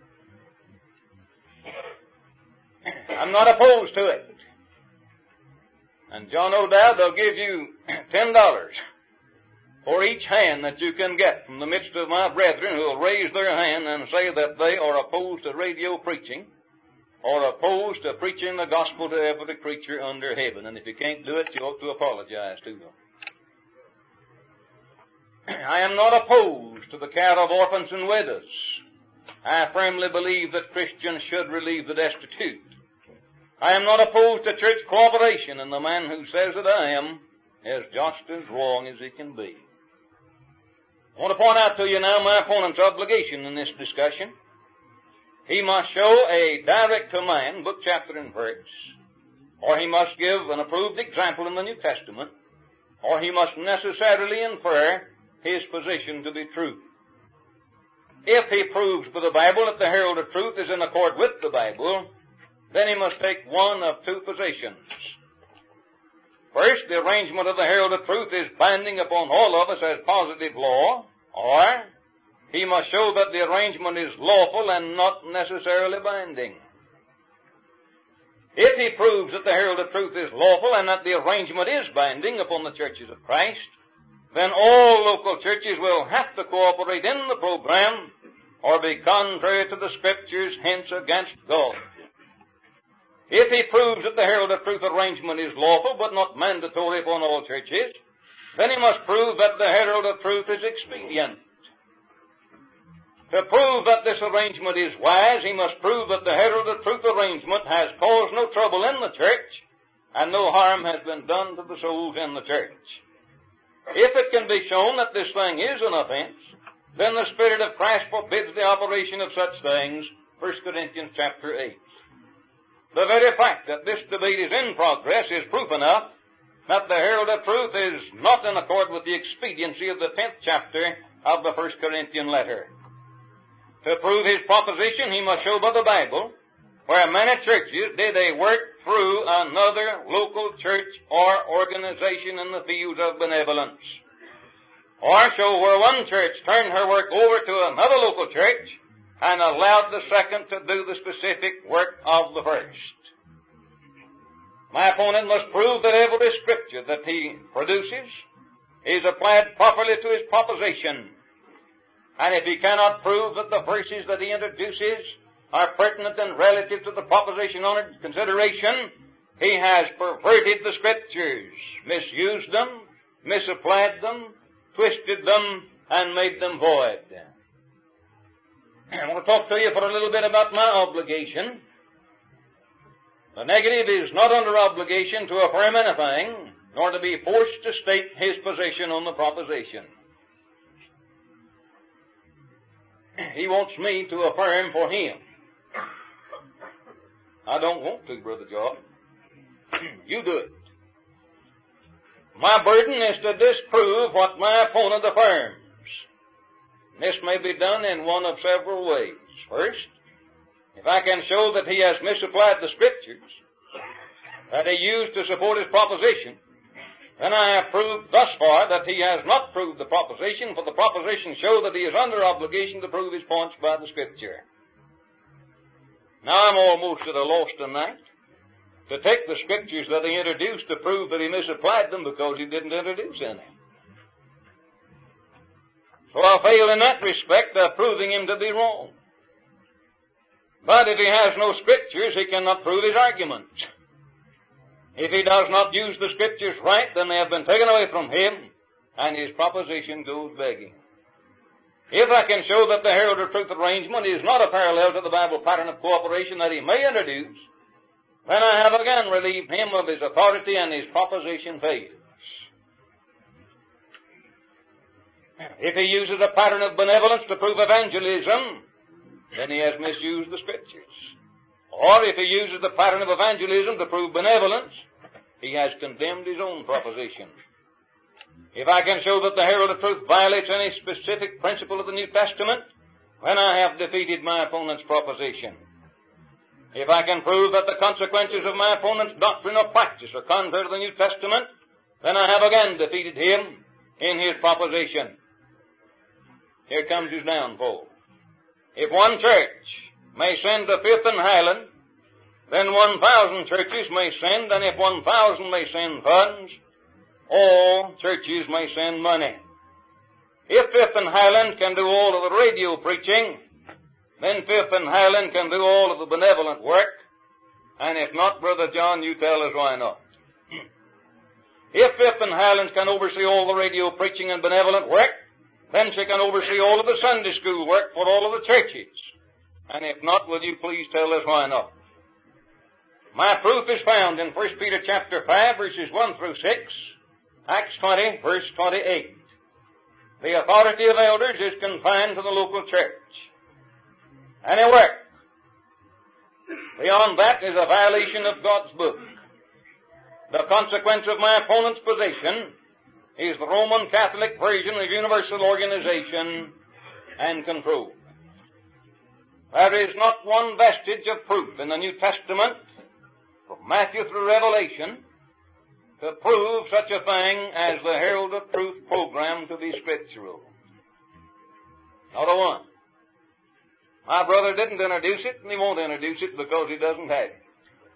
I'm not opposed to it. And John O'Dowd, they'll give you ten dollars for each hand that you can get from the midst of my brethren who will raise their hand and say that they are opposed to radio preaching or opposed to preaching the gospel to every creature under heaven. And if you can't do it, you ought to apologize to them. I am not opposed to the care of orphans and widows. I firmly believe that Christians should relieve the destitute. I am not opposed to church cooperation, and the man who says that I am is just as wrong as he can be. I want to point out to you now my opponent's obligation in this discussion. He must show a direct command, book, chapter, and verse, or he must give an approved example in the New Testament, or he must necessarily infer his position to be true. If he proves by the Bible that the herald of truth is in accord with the Bible, then he must take one of two positions. First, the arrangement of the herald of truth is binding upon all of us as positive law, or he must show that the arrangement is lawful and not necessarily binding. If he proves that the herald of truth is lawful and that the arrangement is binding upon the churches of Christ, then all local churches will have to cooperate in the program or be contrary to the Scriptures, hence against God. If he proves that the herald of truth arrangement is lawful but not mandatory upon all churches, then he must prove that the herald of truth is expedient. To prove that this arrangement is wise, he must prove that the herald of truth arrangement has caused no trouble in the church and no harm has been done to the souls in the church. If it can be shown that this thing is an offense, then the Spirit of Christ forbids the operation of such things, First Corinthians chapter eight. The very fact that this debate is in progress is proof enough that the herald of truth is not in accord with the expediency of the tenth chapter of the First Corinthian letter. To prove his proposition, he must show by the Bible where many churches did a work through another local church or organization in the fields of benevolence. Or show where one church turned her work over to another local church and allowed the second to do the specific work of the first. My opponent must prove that every scripture that he produces is applied properly to his proposition. And if he cannot prove that the verses that he introduces are pertinent and relative to the proposition under consideration, he has perverted the Scriptures, misused them, misapplied them, twisted them, and made them void. I want to talk to you for a little bit about my obligation. The negative is not under obligation to affirm anything, nor to be forced to state his position on the proposition. He wants me to affirm for him. I don't want to, Brother John. You do it. My burden is to disprove what my opponent affirms. This may be done in one of several ways. First, if I can show that he has misapplied the Scriptures that he used to support his proposition, then I have proved thus far that he has not proved the proposition, for the proposition shows that he is under obligation to prove his points by the Scripture. Now I'm almost at a loss tonight to take the Scriptures that he introduced to prove that he misapplied them because he didn't introduce any. So I'll fail in that respect of proving him to be wrong. But if he has no Scriptures, he cannot prove his argument. If he does not use the Scriptures right, then they have been taken away from him, and his proposition goes begging. If I can show that the herald of truth arrangement is not a parallel to the Bible pattern of cooperation that he may introduce, then I have again relieved him of his authority and his proposition fails. If he uses a pattern of benevolence to prove evangelism, then he has misused the Scriptures. Or if he uses the pattern of evangelism to prove benevolence, he has condemned his own proposition. If I can show that the herald of truth violates any specific principle of the New Testament, then I have defeated my opponent's proposition. If I can prove that the consequences of my opponent's doctrine or practice are contrary to the New Testament, then I have again defeated him in his proposition. Here comes his downfall. If one church may send to Fifth and Highland, then one thousand churches may send, and if one thousand may send funds, all churches may send money. If Fifth and Highland can do all of the radio preaching, then Fifth and Highland can do all of the benevolent work, and if not, Brother John, you tell us why not. If Fifth and Highlands can oversee all the radio preaching and benevolent work, Then she can oversee all of the Sunday school work for all of the churches. And if not, will you please tell us why not? My proof is found in First Peter chapter five, verses one through six, Acts twenty, verse twenty-eight. The authority of elders is confined to the local church. Any work beyond that is a violation of God's book. The consequence of my opponent's position is the Roman Catholic version of universal organization and control. There is not one vestige of proof in the New Testament, from Matthew through Revelation, to prove such a thing as the Herald of Truth program to be scriptural. Not a one. My brother didn't introduce it, and he won't introduce it because he doesn't have it.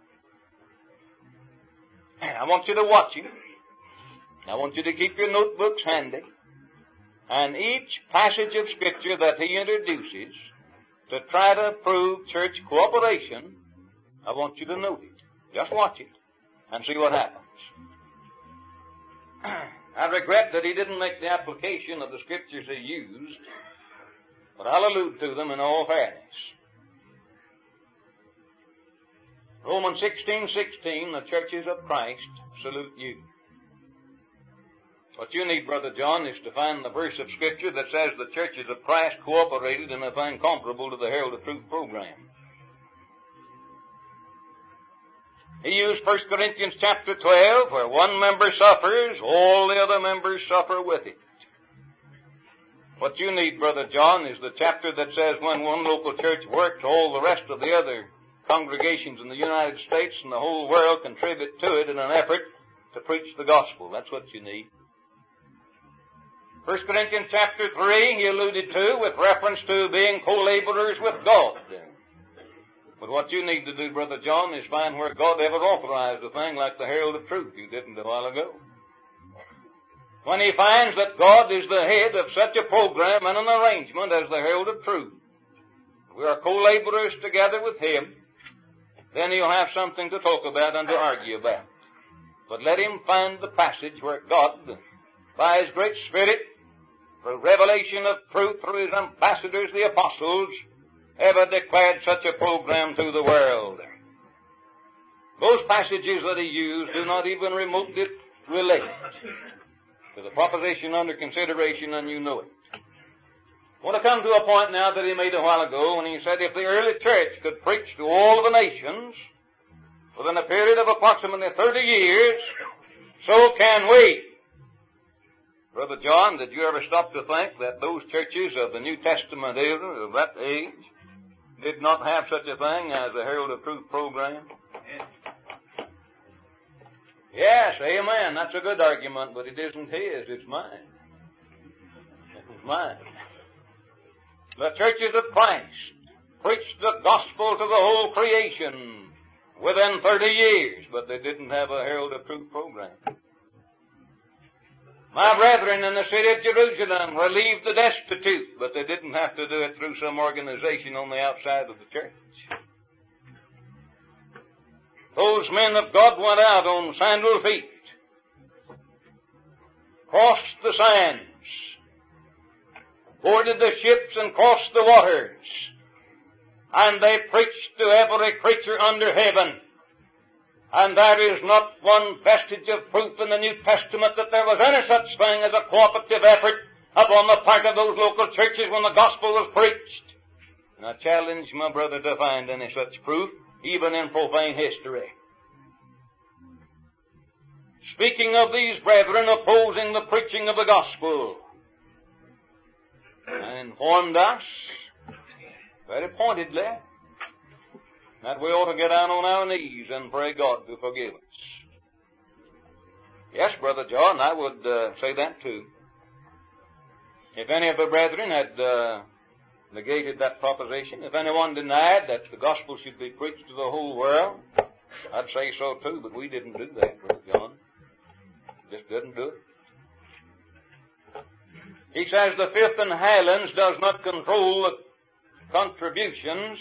I want you to watch him. I want you to keep your notebooks handy. And each passage of Scripture that he introduces to try to prove church cooperation, I want you to note it. Just watch it and see what happens. I regret that he didn't make the application of the Scriptures he used, but I'll allude to them in all fairness. Romans sixteen sixteen, the churches of Christ salute you. What you need, Brother John, is to find the verse of Scripture that says the churches of Christ cooperated in a thing comparable to the Herald of Truth program. He used First Corinthians chapter twelve, where one member suffers, all the other members suffer with it. What you need, Brother John, is the chapter that says when one local church works, all the rest of the other congregations in the United States and the whole world contribute to it in an effort to preach the gospel. That's what you need. First Corinthians chapter three, he alluded to with reference to being co-laborers with God. But what you need to do, Brother John, is find where God ever authorized a thing like the Herald of Truth. You didn't a while ago. When he finds that God is the head of such a program and an arrangement as the Herald of Truth, we are co-laborers together with him, then he'll have something to talk about and to argue about. But let him find the passage where God, by his great Spirit, through revelation of truth through his ambassadors, the apostles, ever declared such a program to the world. Those passages that he used do not even remotely relate to the proposition under consideration, and you know it. I want to come to a point now that he made a while ago when he said if the early church could preach to all of the nations within a period of approximately thirty years, so can we. Brother John, did you ever stop to think that those churches of the New Testament era of that age did not have such a thing as the Herald of Truth program? Yes, amen. That's a good argument, but it isn't his, it's mine. It's mine. The churches of Christ preached the gospel to the whole creation within thirty years, but they didn't have a Herald of Truth program. My brethren in the city of Jerusalem relieved the destitute, but they didn't have to do it through some organization on the outside of the church. Those men of God went out on sandal feet, crossed the sands, boarded the ships and crossed the waters, and they preached to every creature under heaven. And there is not one vestige of proof in the New Testament that there was any such thing as a cooperative effort upon the part of those local churches when the gospel was preached. And I challenge my brother to find any such proof, even in profane history. Speaking of these brethren opposing the preaching of the gospel, and informed us very pointedly that we ought to get down on our knees and pray God to forgive us. Yes, Brother John, I would uh, say that too. If any of the brethren had uh, negated that proposition, if anyone denied that the gospel should be preached to the whole world, I'd say so too, but we didn't do that, Brother John. Just didn't do it. He says the Fifth and Highlands does not control the contributions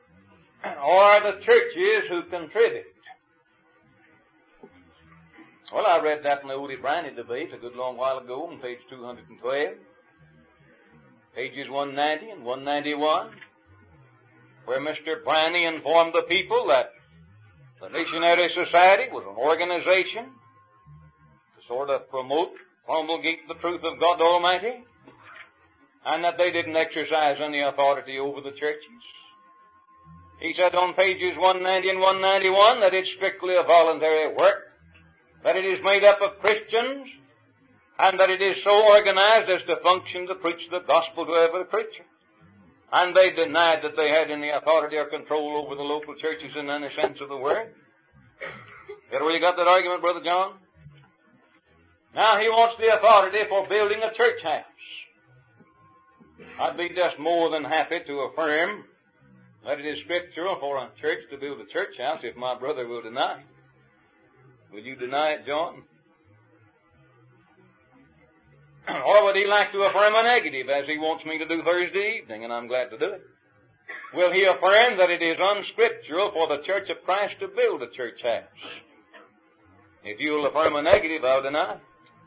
or the churches who contribute. Well, I read that in the Odie Briney debate a good long while ago on page two hundred twelve, pages one ninety and one ninety-one, where Mister Briney informed the people that the Missionary Society was an organization to sort of promote, promulgate the truth of God Almighty, and that they didn't exercise any authority over the churches. He said on pages one ninety and one ninety-one that it's strictly a voluntary work, that it is made up of Christians, and that it is so organized as to function to preach the gospel to every creature. And they denied that they had any authority or control over the local churches in any sense of the word. You ever really got that argument, Brother John? Now he wants the authority for building a church house. I'd be just more than happy to affirm that it is scriptural for a church to build a church house if my brother will deny it. Will you deny it, John? Or would he like to affirm a negative, as he wants me to do Thursday evening, and I'm glad to do it? Will he affirm that it is unscriptural for the Church of Christ to build a church house? If you'll affirm a negative, I'll deny it.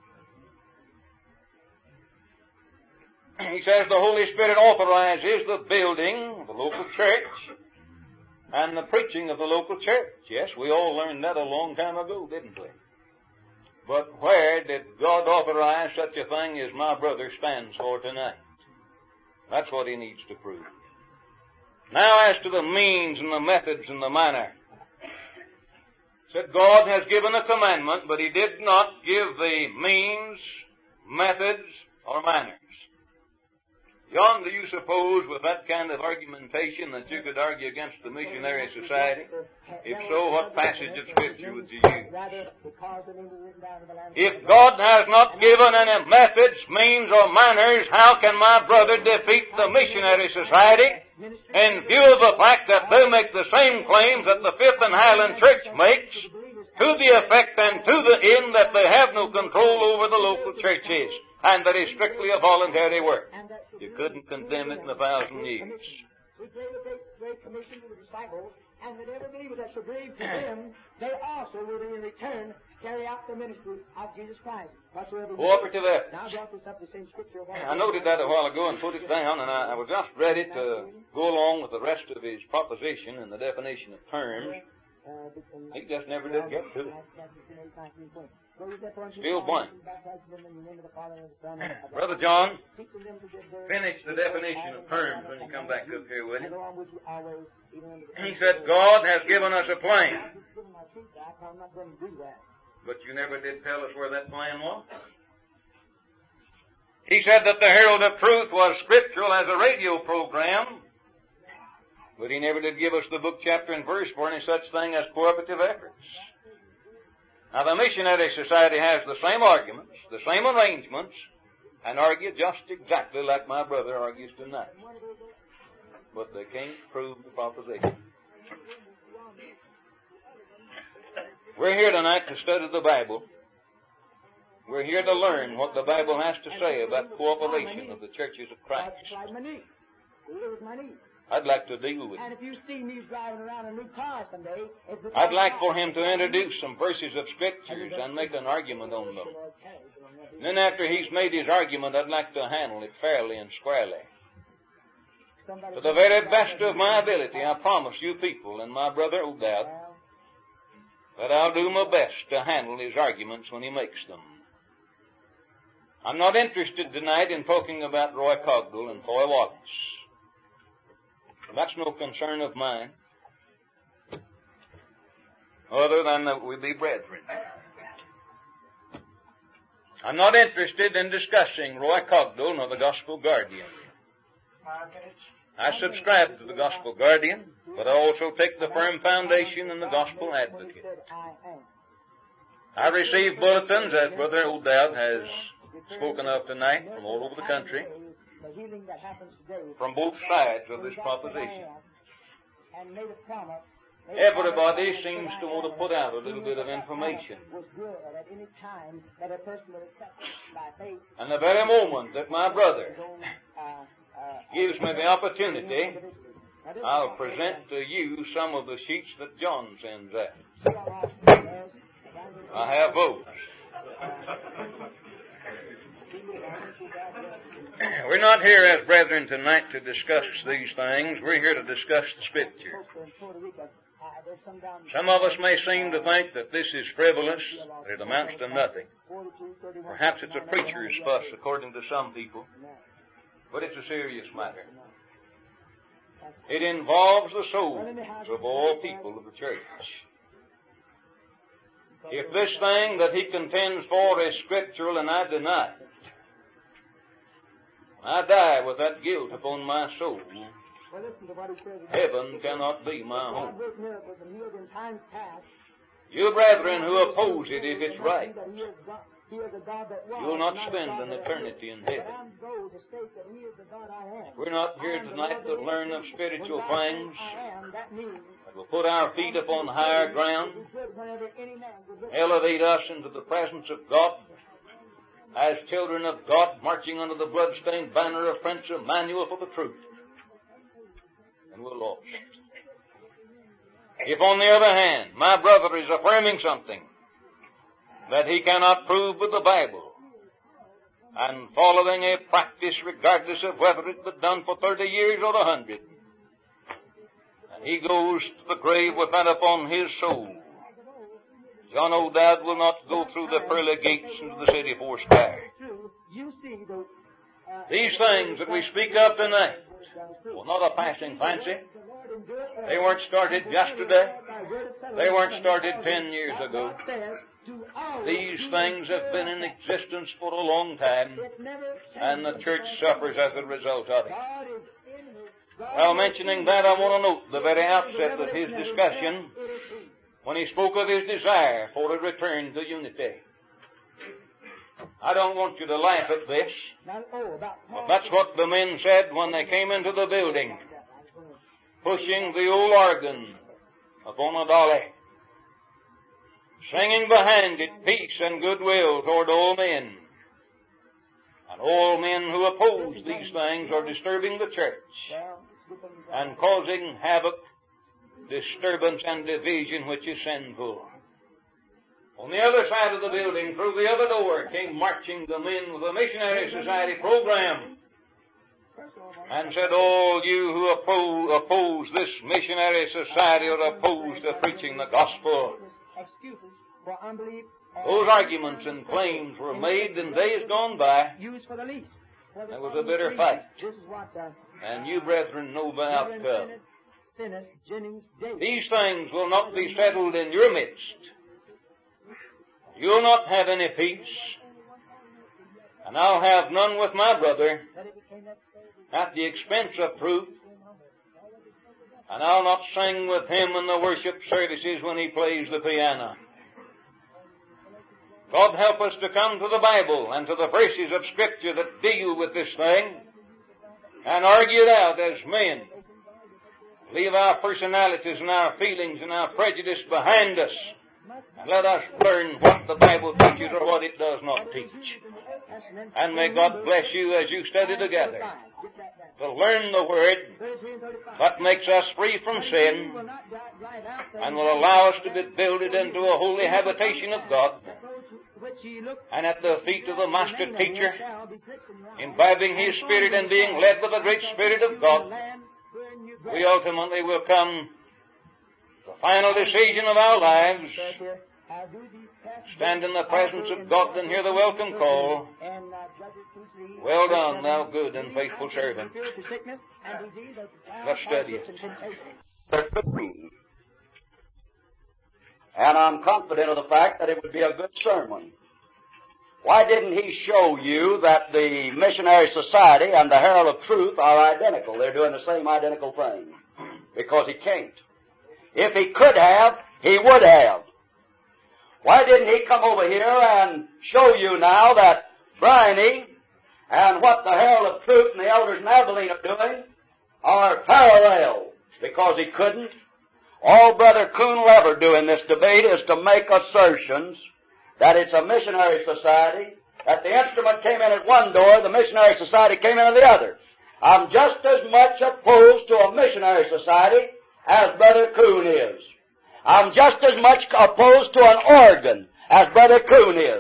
He says the Holy Spirit authorizes the building of the local church and the preaching of the local church. Yes, we all learned that a long time ago, didn't we? But where did God authorize such a thing as my brother stands for tonight? That's what he needs to prove. Now as to the means and the methods and the manner. Said God has given a commandment, but he did not give the means, methods, or manners. John, do you suppose with that kind of argumentation that you could argue against the Missionary Society? If so, what passage of Scripture would you use? If God has not given any methods, means, or manners, how can my brother defeat the Missionary Society in view of the fact that they make the same claims that the Fifth and Highland Church makes, to the effect and to the end that they have no control over the local churches, and that is strictly a voluntary work? You couldn't condemn it in a thousand years. We gave a great, great commission to the disciples, and that every believer that shall believe to them, they also will in return carry out the ministry of Jesus Christ. Cooperative effort. Now I brought this up the same scripture. I noted that a while ago and put it down, and I, I was just ready to go along with the rest of his proposition and the definition of terms. He just never did get to it. Still blank. Brother John, finish the definition of terms when you come back up here with it. He said, God has given us a plan. But you never did tell us where that plan was. He said that the Herald of Truth was scriptural as a radio program, but he never did give us the book, chapter, and verse for any such thing as cooperative efforts. Now, the Missionary Society has the same arguments, the same arrangements, and argue just exactly like my brother argues tonight. But they can't prove the proposition. We're here tonight to study the Bible. We're here to learn what the Bible has to say about cooperation of the churches of Christ. I'd like to deal with it. And if you see me driving around a new car someday, I'd like for him to introduce some verses of Scriptures and make an argument on them. And then after he's made his argument, I'd like to handle it fairly and squarely. To the very best of my ability, I promise you people and my brother O'Dowd that I'll do my best to handle his arguments when he makes them. I'm not interested tonight in talking about Roy Cogdell and Foy Wallace. That's no concern of mine, other than that we be brethren. I'm not interested in discussing Roy Cogdell nor the Gospel Guardian. I subscribe to the Gospel Guardian, but I also take the firm foundation in the Gospel Advocate. I receive bulletins, as Brother O'Dowd has spoken of tonight, from all over the country, from both sides of this proposition. Everybody seems to want to put out a little bit of information. And the very moment that my brother gives me the opportunity, I'll present to you some of the sheets that John sends out. I have those. We're not here as brethren tonight to discuss these things. We're here to discuss the Scripture. Some of us may seem to think that this is frivolous, that it amounts to nothing. Perhaps it's a preacher's fuss, according to some people. But it's a serious matter. It involves the souls of all people of the church. If this thing that he contends for is scriptural and I deny it, I die with that guilt upon my soul, heaven cannot be my home. You brethren who oppose it, if it's right, you'll not spend an eternity in heaven. We're not here tonight to learn of spiritual things that will put our feet upon higher ground, elevate us into the presence of God as children of God marching under the bloodstained banner of Prince Emmanuel for the truth. And we're lost. If, on the other hand, my brother is affirming something that he cannot prove with the Bible, and following a practice regardless of whether it was done for thirty years or a hundred, and he goes to the grave with that upon his soul, John O'Dowd will not go through the pearly gates into the city four square. These things that we speak of tonight were not a passing fancy. They weren't started yesterday. They weren't started ten years ago. These things have been in existence for a long time, and the church suffers as a result of it. While mentioning that, I want to note the very outset of his discussion when he spoke of his desire for a return to unity. I don't want you to laugh at this, but that's what the men said when they came into the building, pushing the old organ upon a dolly, singing behind it peace and goodwill toward all men. And all men who oppose these things are disturbing the church and causing havoc, disturbance, and division, which is sinful. On the other side of the building, through the other door, came marching the men with the Missionary Society program and said, all you who oppose, oppose this Missionary Society are opposed to preaching the gospel. Those arguments and claims were made in days gone by. There was a bitter fight. And you brethren know the outcome. These things will not be settled in your midst. You'll not have any peace. And I'll have none with my brother at the expense of truth. And I'll not sing with him in the worship services when he plays the piano. God help us to come to the Bible and to the verses of Scripture that deal with this thing and argue it out as men. Leave our personalities and our feelings and our prejudice behind us and let us learn what the Bible teaches or what it does not teach. And may God bless you as you study together to learn the Word that makes us free from sin and will allow us to be builded into a holy habitation of God, and at the feet of the Master Teacher, imbibing His Spirit and being led by the great Spirit of God, we ultimately will come to the final decision of our lives, stand in the presence of God and hear the welcome call, well done, thou good and faithful servant. Let's study it. And I'm confident of the fact that it would be a good sermon. Why didn't he show you that the Missionary Society and the Herald of Truth are identical? They're doing the same identical thing. Because he can't. If he could have, he would have. Why didn't he come over here and show you now that Bryony and what the Herald of Truth and the elders in Abilene are doing are parallel? Because he couldn't. All Brother Kuhn will ever do in this debate is to make assertions that it's a missionary society, that the instrument came in at one door, the missionary society came in at the other. I'm just as much opposed to a missionary society as Brother Kuhn is. I'm just as much opposed to an organ as Brother Kuhn is.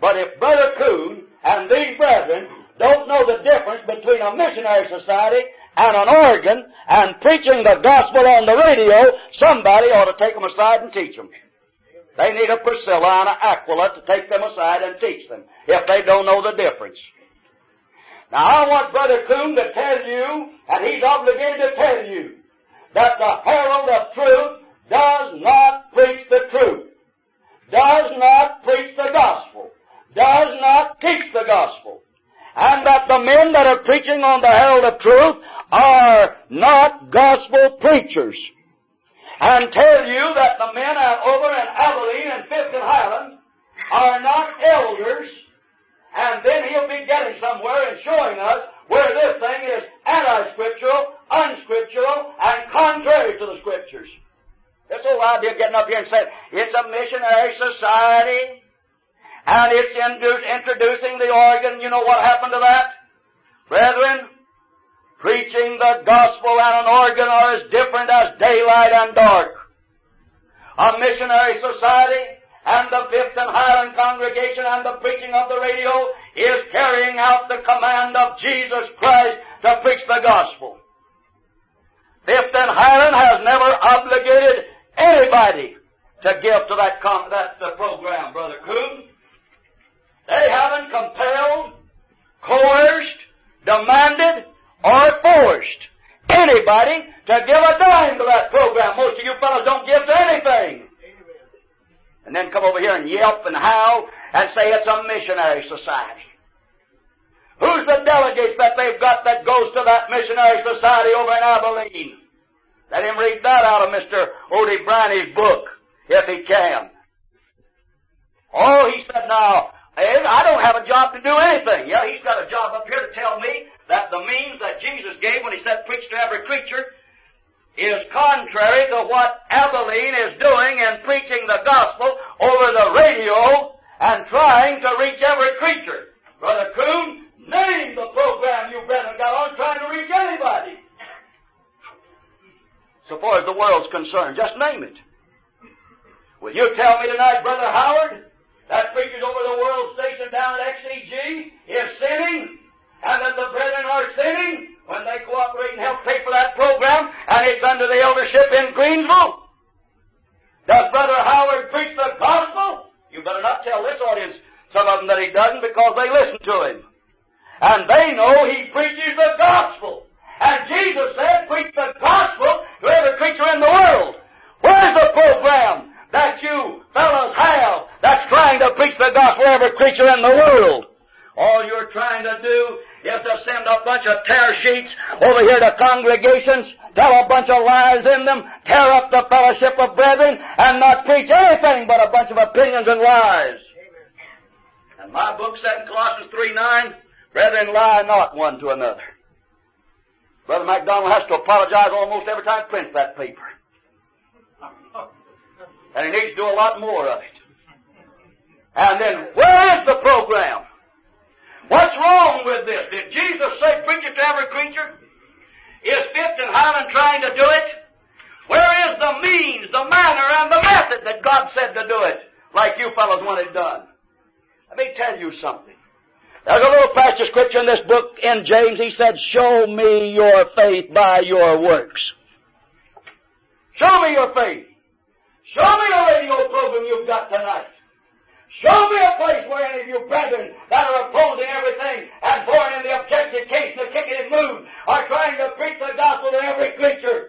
But if Brother Coon and these brethren don't know the difference between a missionary society and an organ and preaching the gospel on the radio, somebody ought to take them aside and teach them. They need a Priscilla and an Aquila to take them aside and teach them if they don't know the difference. Now I want Brother Coon to tell you, and he's obligated to tell you, that the herald of truth does not preach the truth, does not preach the gospel, does not teach the gospel, and that the men that are preaching on the herald of truth are not gospel preachers. And tell you that the men over in Abilene and Fifth and Highland are not elders, and then he'll be getting somewhere and showing us where this thing is anti-scriptural, unscriptural, and contrary to the Scriptures. This whole idea of getting up here and saying, it's a missionary society, and it's introducing the organ, you know what happened to that? Brethren, preaching the gospel and an organ are as different as daylight and dark. A missionary society and the Fifth and Highland congregation and the preaching of the radio is carrying out the command of Jesus Christ to preach the gospel. Fifth and Highland has never obligated anybody to give to that, com- that the program, Brother Coon. They haven't compelled, coerced, demanded, or forced anybody to give a dime to that program. Most of you fellows don't give to anything. And then come over here and yelp and howl and say it's a missionary society. Who's the delegates that they've got that goes to that missionary society over in Abilene? Let him read that out of Mister Odie Briney's book, if he can. Oh, he said, now, I don't have a job to do anything. Yeah, he's got a job up here to tell me that the means that Jesus gave when he said preach to every creature is contrary to what Abilene is doing in preaching the gospel over the radio and trying to reach every creature. Brother Coon, name the program you brethren got on trying to reach anybody. So far as the world's concerned, just name it. Will you tell me tonight, Brother Howard, that preachers over the world station down at X E G is sinning, and that the brethren are sinning when they cooperate and help pay for that program, and it's under the eldership in Greensville? Does Brother Howard preach the gospel? You better not tell this audience, some of them, that he doesn't, because they listen to him. And they know he preaches the gospel. And Jesus said, preach the gospel to every creature in the world. Where's the program that you fellows have that's trying to preach the gospel to every creature in the world? All you're trying to do is to send a bunch of tear sheets over here to congregations, tell a bunch of lies in them, tear up the fellowship of brethren, and not preach anything but a bunch of opinions and lies. And my book said in Colossians three nine, brethren, lie not one to another. Brother MacDonald has to apologize almost every time he prints that paper. And he needs to do a lot more of it. And then, where is the program? What's wrong with this? Did Jesus say, preach it to every creature? Is Fifth and Highland trying to do it? Where is the means, the manner, and the method that God said to do it, like you fellows want it done? Let me tell you something. There's a little passage of Scripture in this book in James. He said, show me your faith by your works. Show me your faith. Show me a radio program you've got tonight. Show me a place where any of you brethren that are opposing everything and born in the objective case and the kicking mood are trying to preach the gospel to every creature.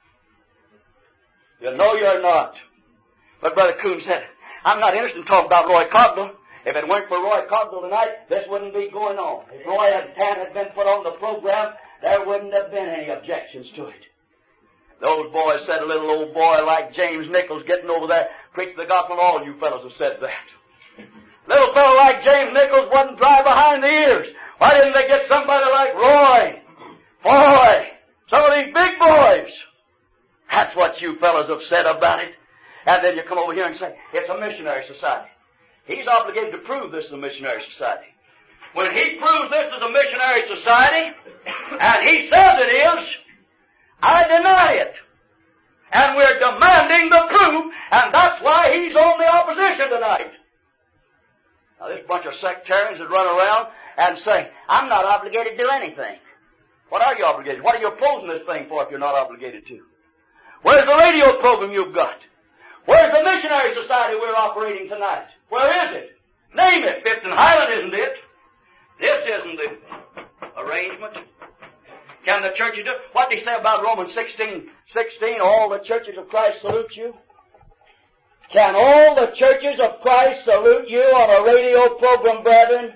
You know you're not. But Brother Coon said, I'm not interested in talking about Roy Cogdell. If it weren't for Roy Cogdell tonight, this wouldn't be going on. If Roy and Tan had been put on the program, there wouldn't have been any objections to it. Those boys said a little old boy like James Nichols getting over there, preach the gospel. All you fellows have said that. Little fellow like James Nichols wasn't dry behind the ears. Why didn't they get somebody like Roy? Boy, some of these big boys. That's what you fellows have said about it. And then you come over here and say, it's a missionary society. He's obligated to prove this is a missionary society. When he proves this is a missionary society, and he says it is, I deny it. And we're demanding the proof, and that's why he's on the opposition tonight. Now, this bunch of sectarians that run around and say, I'm not obligated to do anything. What are you obligated? What are you opposing this thing for if you're not obligated to? Where's the radio program you've got? Where's the missionary society we're operating tonight? Where is it? Name it. Fifth and Highland isn't it? This isn't the arrangement. Can the churches do? What did he say about Romans sixteen sixteen? All the churches of Christ salute you. Can all the churches of Christ salute you on a radio program, brethren?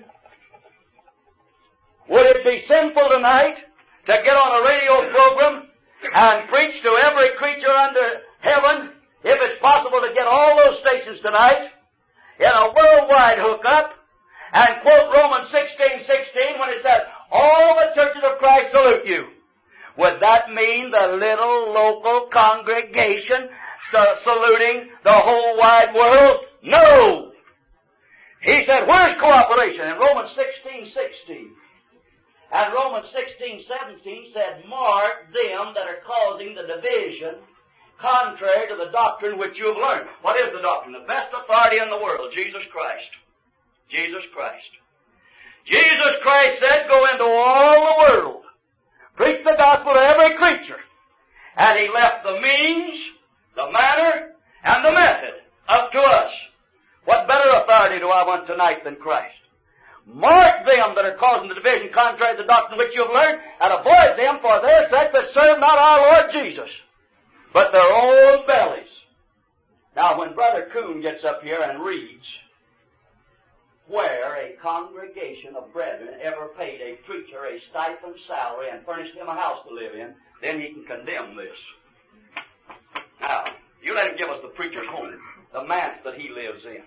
Would it be sinful tonight to get on a radio program and preach to every creature under heaven, if it's possible to get all those stations tonight, in a worldwide hookup, and quote Romans sixteen sixteen when it says, all the churches of Christ salute you? Would that mean the little local congregation saluting the whole wide world? No! He said, where's cooperation? In Romans sixteen sixteen. And Romans sixteen seventeen said, mark them that are causing the division contrary to the doctrine which you have learned. What is the doctrine? The best authority in the world, Jesus Christ. Jesus Christ. Jesus Christ said, go into all the world, preach the gospel to every creature. And He left the means, the manner, and the method up to us. What better authority do I want tonight than Christ? Mark them that are causing the division contrary to the doctrine which you have learned, and avoid them for their sake that serve not our Lord Jesus, but their own bellies. Now, when Brother Coon gets up here and reads where a congregation of brethren ever paid a preacher a stipend salary and furnished him a house to live in, then he can condemn this. Now, you let him give us the preacher's home, the manse that he lives in.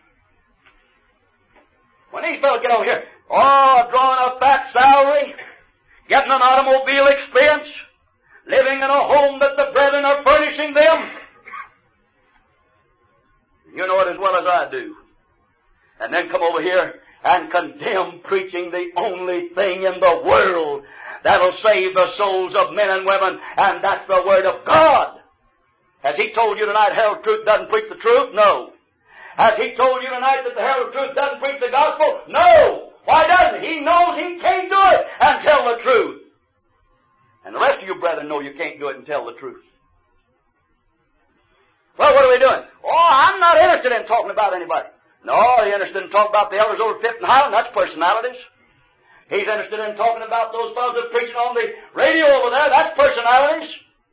When these fellows get over here, oh, drawing a fat salary, getting an automobile expense, living in a home that the brethren are furnishing them, you know it as well as I do. And then come over here and condemn preaching the only thing in the world that'll save the souls of men and women, and that's the Word of God. Has he told you tonight Herald Truth doesn't preach the truth? No. Has he told you tonight that the Herald Truth doesn't preach the gospel? No. Why doesn't he? He knows he can't do it and tell the truth. And the rest of you brethren know you can't do it and tell the truth. Well, what are we doing? Oh, I'm not interested in talking about anybody. No, he's interested in talking about the elders over Fifth and Highland. That's personalities. He's interested in talking about those fellows that are preaching on the radio over there. That's personalities.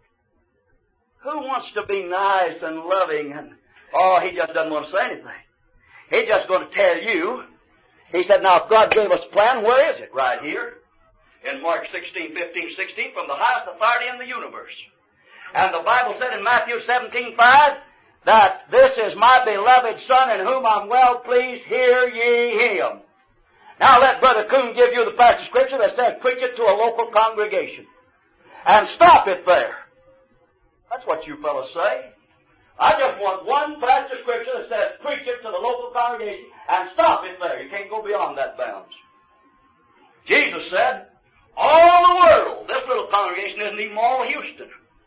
Who wants to be nice and loving? And oh, he just doesn't want to say anything. He's just going to tell you. He said, now, if God gave us a plan, where is it? Right here. In Mark sixteen, fifteen, sixteen, from the highest authority in the universe. And the Bible said in Matthew seventeen, five, that this is my beloved Son in whom I'm well pleased, hear ye Him. Now let Brother Coon give you the passage of Scripture that says, preach it to a local congregation. And stop it there. That's what you fellows say. I just want one passage of Scripture that says, preach it to the local congregation, and stop it there. You can't go beyond that bounds. Jesus said, all the world, this little congregation isn't even all Houston.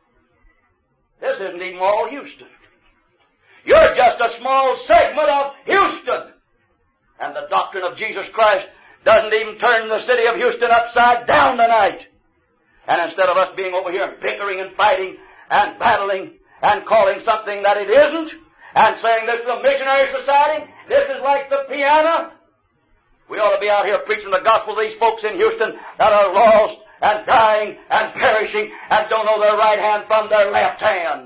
This isn't even all Houston. You're just a small segment of Houston. And the doctrine of Jesus Christ doesn't even turn the city of Houston upside down tonight. And instead of us being over here bickering and fighting and battling and calling something that it isn't, and saying this is a missionary society, this is like the piano, we ought to be out here preaching the gospel to these folks in Houston that are lost and dying and perishing and don't know their right hand from their left hand.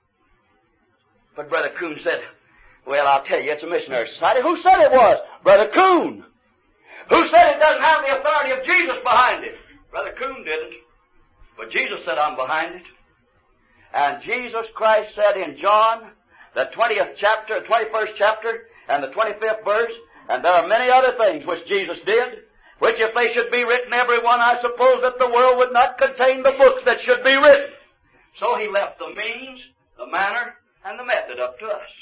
But Brother Coon said, well, I'll tell you, it's a missionary society. Who said it was? Brother Coon. Who said it doesn't have the authority of Jesus behind it? Brother Coon didn't. But Jesus said, I'm behind it. And Jesus Christ said in John, the twentieth chapter, twenty-first chapter, and the twenty-fifth verse, and there are many other things which Jesus did, which if they should be written every one, I suppose that the world would not contain the books that should be written. So He left the means, the manner, and the method up to us.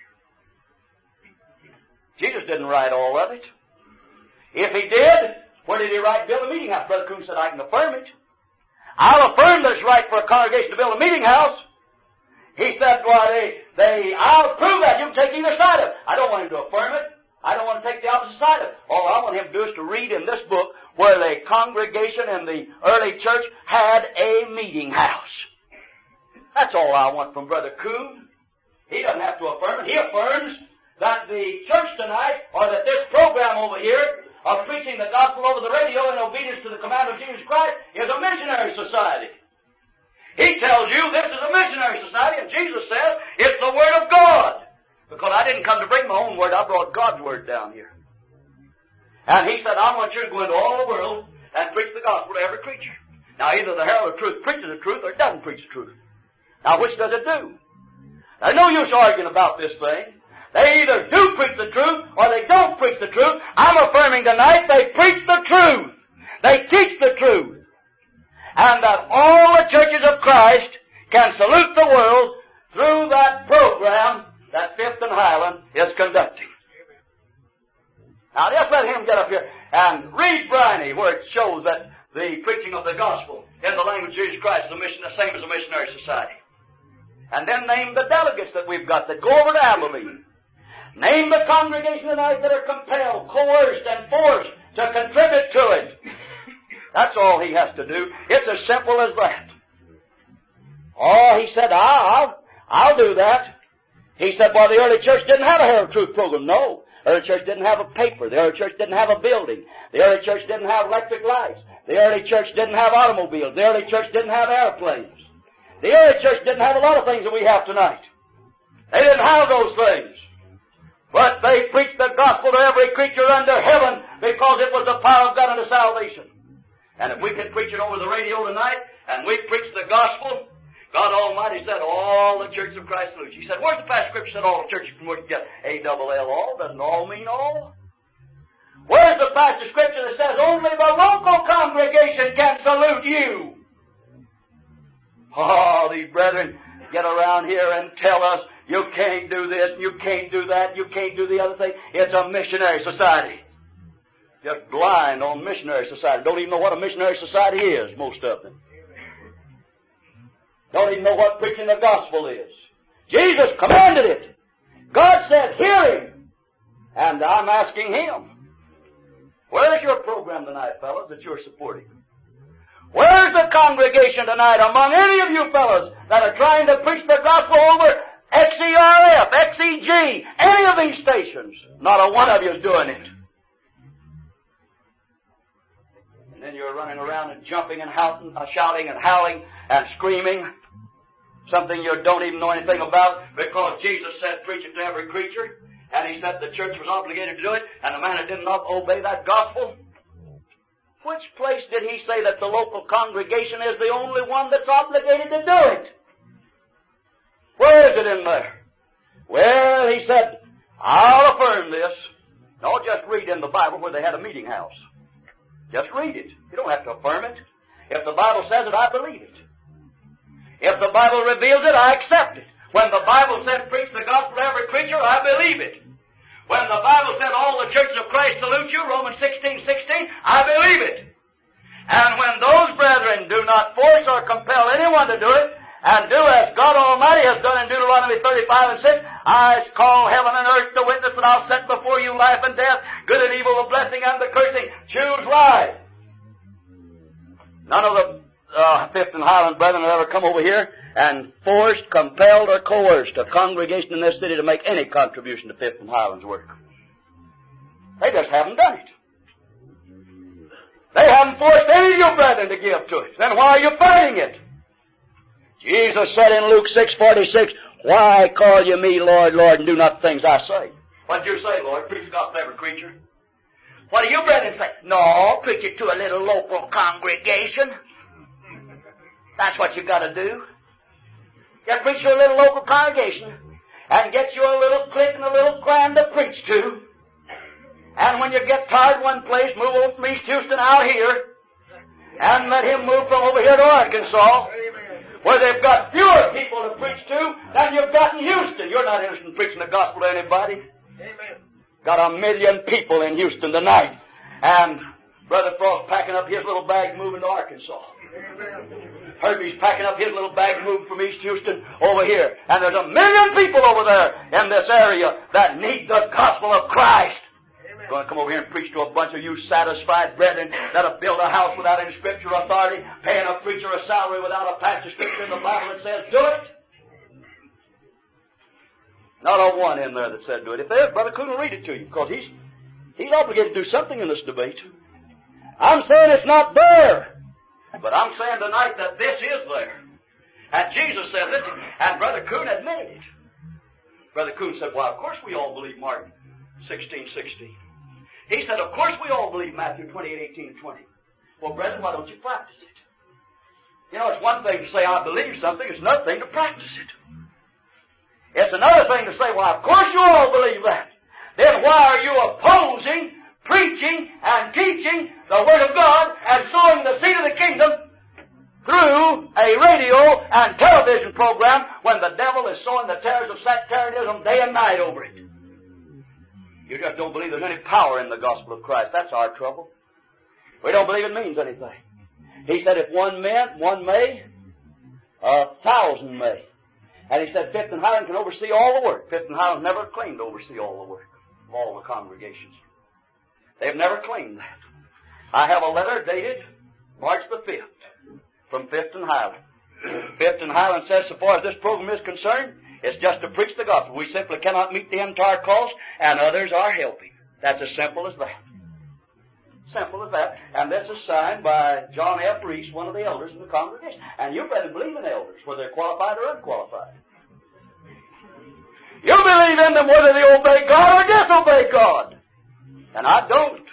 Jesus didn't write all of it. If He did, where did He write build a meeting house? Brother Coon said, I can affirm it. I'll affirm that it's right for a congregation to build a meeting house. He said, well, they, they, I'll prove that. You can take either side of it. I don't want him to affirm it. I don't don't want to take the opposite side of it. All I want him to do is to read in this book where the congregation in the early church had a meeting house. That's all I want from Brother Coon. He doesn't have to affirm it. He affirms that the church tonight, or that this program over here of preaching the gospel over the radio in obedience to the command of Jesus Christ is a missionary society. He tells you this is a missionary society, and Jesus says it's the Word of God. Because I didn't come to bring my own Word, I brought God's Word down here. And he said, I want you to go into all the world and preach the gospel to every creature. Now, either the herald of truth preaches the truth or it doesn't preach the truth. Now, which does it do? There's no use arguing about this thing. They either do preach the truth or they don't preach the truth. I'm affirming tonight they preach the truth. They teach the truth. And that all the churches of Christ can salute the world through that program that Fifth and Highland is conducting. Now, just let him get up here and read Briney, where it shows that the preaching of the gospel in the language of Jesus Christ is a mission, the same as a missionary society. And then name the delegates that we've got that go over to Abilene. Name the congregation tonight that are compelled, coerced, and forced to contribute to it. That's all he has to do. It's as simple as that. Oh, he said, I'll, I'll do that. He said, well, the early church didn't have a Herald Truth program. No. The early church didn't have a paper. The early church didn't have a building. The early church didn't have electric lights. The early church didn't have automobiles. The early church didn't have airplanes. The early church didn't have a lot of things that we have tonight. They didn't have those things. But they preached the gospel to every creature under heaven because it was the power of God unto salvation. And if we can preach it over the radio tonight, and we preach the gospel, God Almighty said, all the churches of Christ salute you. He said, where's the past scripture said all the churches from work together? A double L all. Doesn't all mean all? Where's the passage of scripture that says only the local congregation can salute you? Oh, these brethren get around here and tell us you can't do this, you can't do that, you can't do the other thing. It's a missionary society. Just blind on missionary society. Don't even know what a missionary society is, most of them. Don't even know what preaching the gospel is. Jesus commanded it. God said, hear him. And I'm asking him, where's your program tonight, fellas, that you're supporting? Where's the congregation tonight among any of you fellas that are trying to preach the gospel over X E R F, X E G, any of these stations? Not a one of you is doing it. And then you're running around and jumping and howling, uh, shouting and howling and screaming, something you don't even know anything about, because Jesus said, preach it to every creature, and he said the church was obligated to do it, and the man that did not obey that gospel. Which place did he say that the local congregation is the only one that's obligated to do it? Where is it in there? Well, he said, I'll affirm this. No, just read in the Bible where they had a meeting house. Just read it. You don't have to affirm it. If the Bible says it, I believe it. If the Bible reveals it, I accept it. When the Bible said preach the gospel to every creature, I believe it. When the Bible said all the churches of Christ salute you, Romans sixteen sixteen, I believe it. And when those brethren do not force or compel anyone to do it, and do as God Almighty has done in Deuteronomy thirty-five and six, I call heaven and earth to witness that I'll set before you life and death, good and evil, the blessing and the cursing. Choose life. None of the uh, Fifth and Highland brethren have ever come over here and forced, compelled, or coerced a congregation in this city to make any contribution to Fifth and Highland's work. They just haven't done it. They haven't forced any of you brethren to give to it. Then why are you fighting it? Jesus said in Luke six forty-six, why call you me Lord, Lord, and do not the things I say? What did you say, Lord? Preach the gospel to every creature. What do you brethren say? No, preach it to a little local congregation. That's what you got to do. Just preach to a little local congregation and get you a little clique and a little clan to preach to. And when you get tired one place, move over from East Houston out here and let him move from over here to Arkansas, where they've got fewer people to preach to than you've got in Houston. You're not interested in preaching the gospel to anybody. Amen. Got a million people in Houston tonight. And Brother Frost packing up his little bag moving to Arkansas. Amen. Herbie's packing up his little bag moving from East Houston over here. And there's a million people over there in this area that need the gospel of Christ. going to come over here and preach to a bunch of you satisfied brethren that'll build a house without any scripture authority, paying a preacher a salary without a passage scripture in the Bible that says, do it. Not a one in there that said do it. If there is, Brother Coon will read it to you, because he's, he's obligated to do something in this debate. I'm saying it's not there. But I'm saying tonight that this is there. And Jesus said it, and Brother Coon admitted it. Brother Coon said, well, of course we all believe Mark sixteen sixteen. He said, of course we all believe Matthew twenty-eight eighteen and twenty. Well, brethren, why don't you practice it? You know, it's one thing to say I believe something, it's another thing to practice it. It's another thing to say, well, of course you all believe that. Then why are you opposing, preaching, and teaching the Word of God and sowing the seed of the kingdom through a radio and television program when the devil is sowing the tares of sectarianism day and night over it? You just don't believe there's any power in the gospel of Christ. That's our trouble. We don't believe it means anything. He said if one meant, one may, a thousand may. And he said Fifth and Highland can oversee all the work. Fifth and Highland never claimed to oversee all the work of all the congregations. They've never claimed that. I have a letter dated March the fifth from Fifth and Highland. Fifth and Highland says, so far as this program is concerned, it's just to preach the gospel. We simply cannot meet the entire cost, and others are helping. That's as simple as that. Simple as that. And this is signed by John F. Reese, one of the elders in the congregation. And you better believe in elders, whether they're qualified or unqualified. You believe in them whether they obey God or disobey God. And I don't.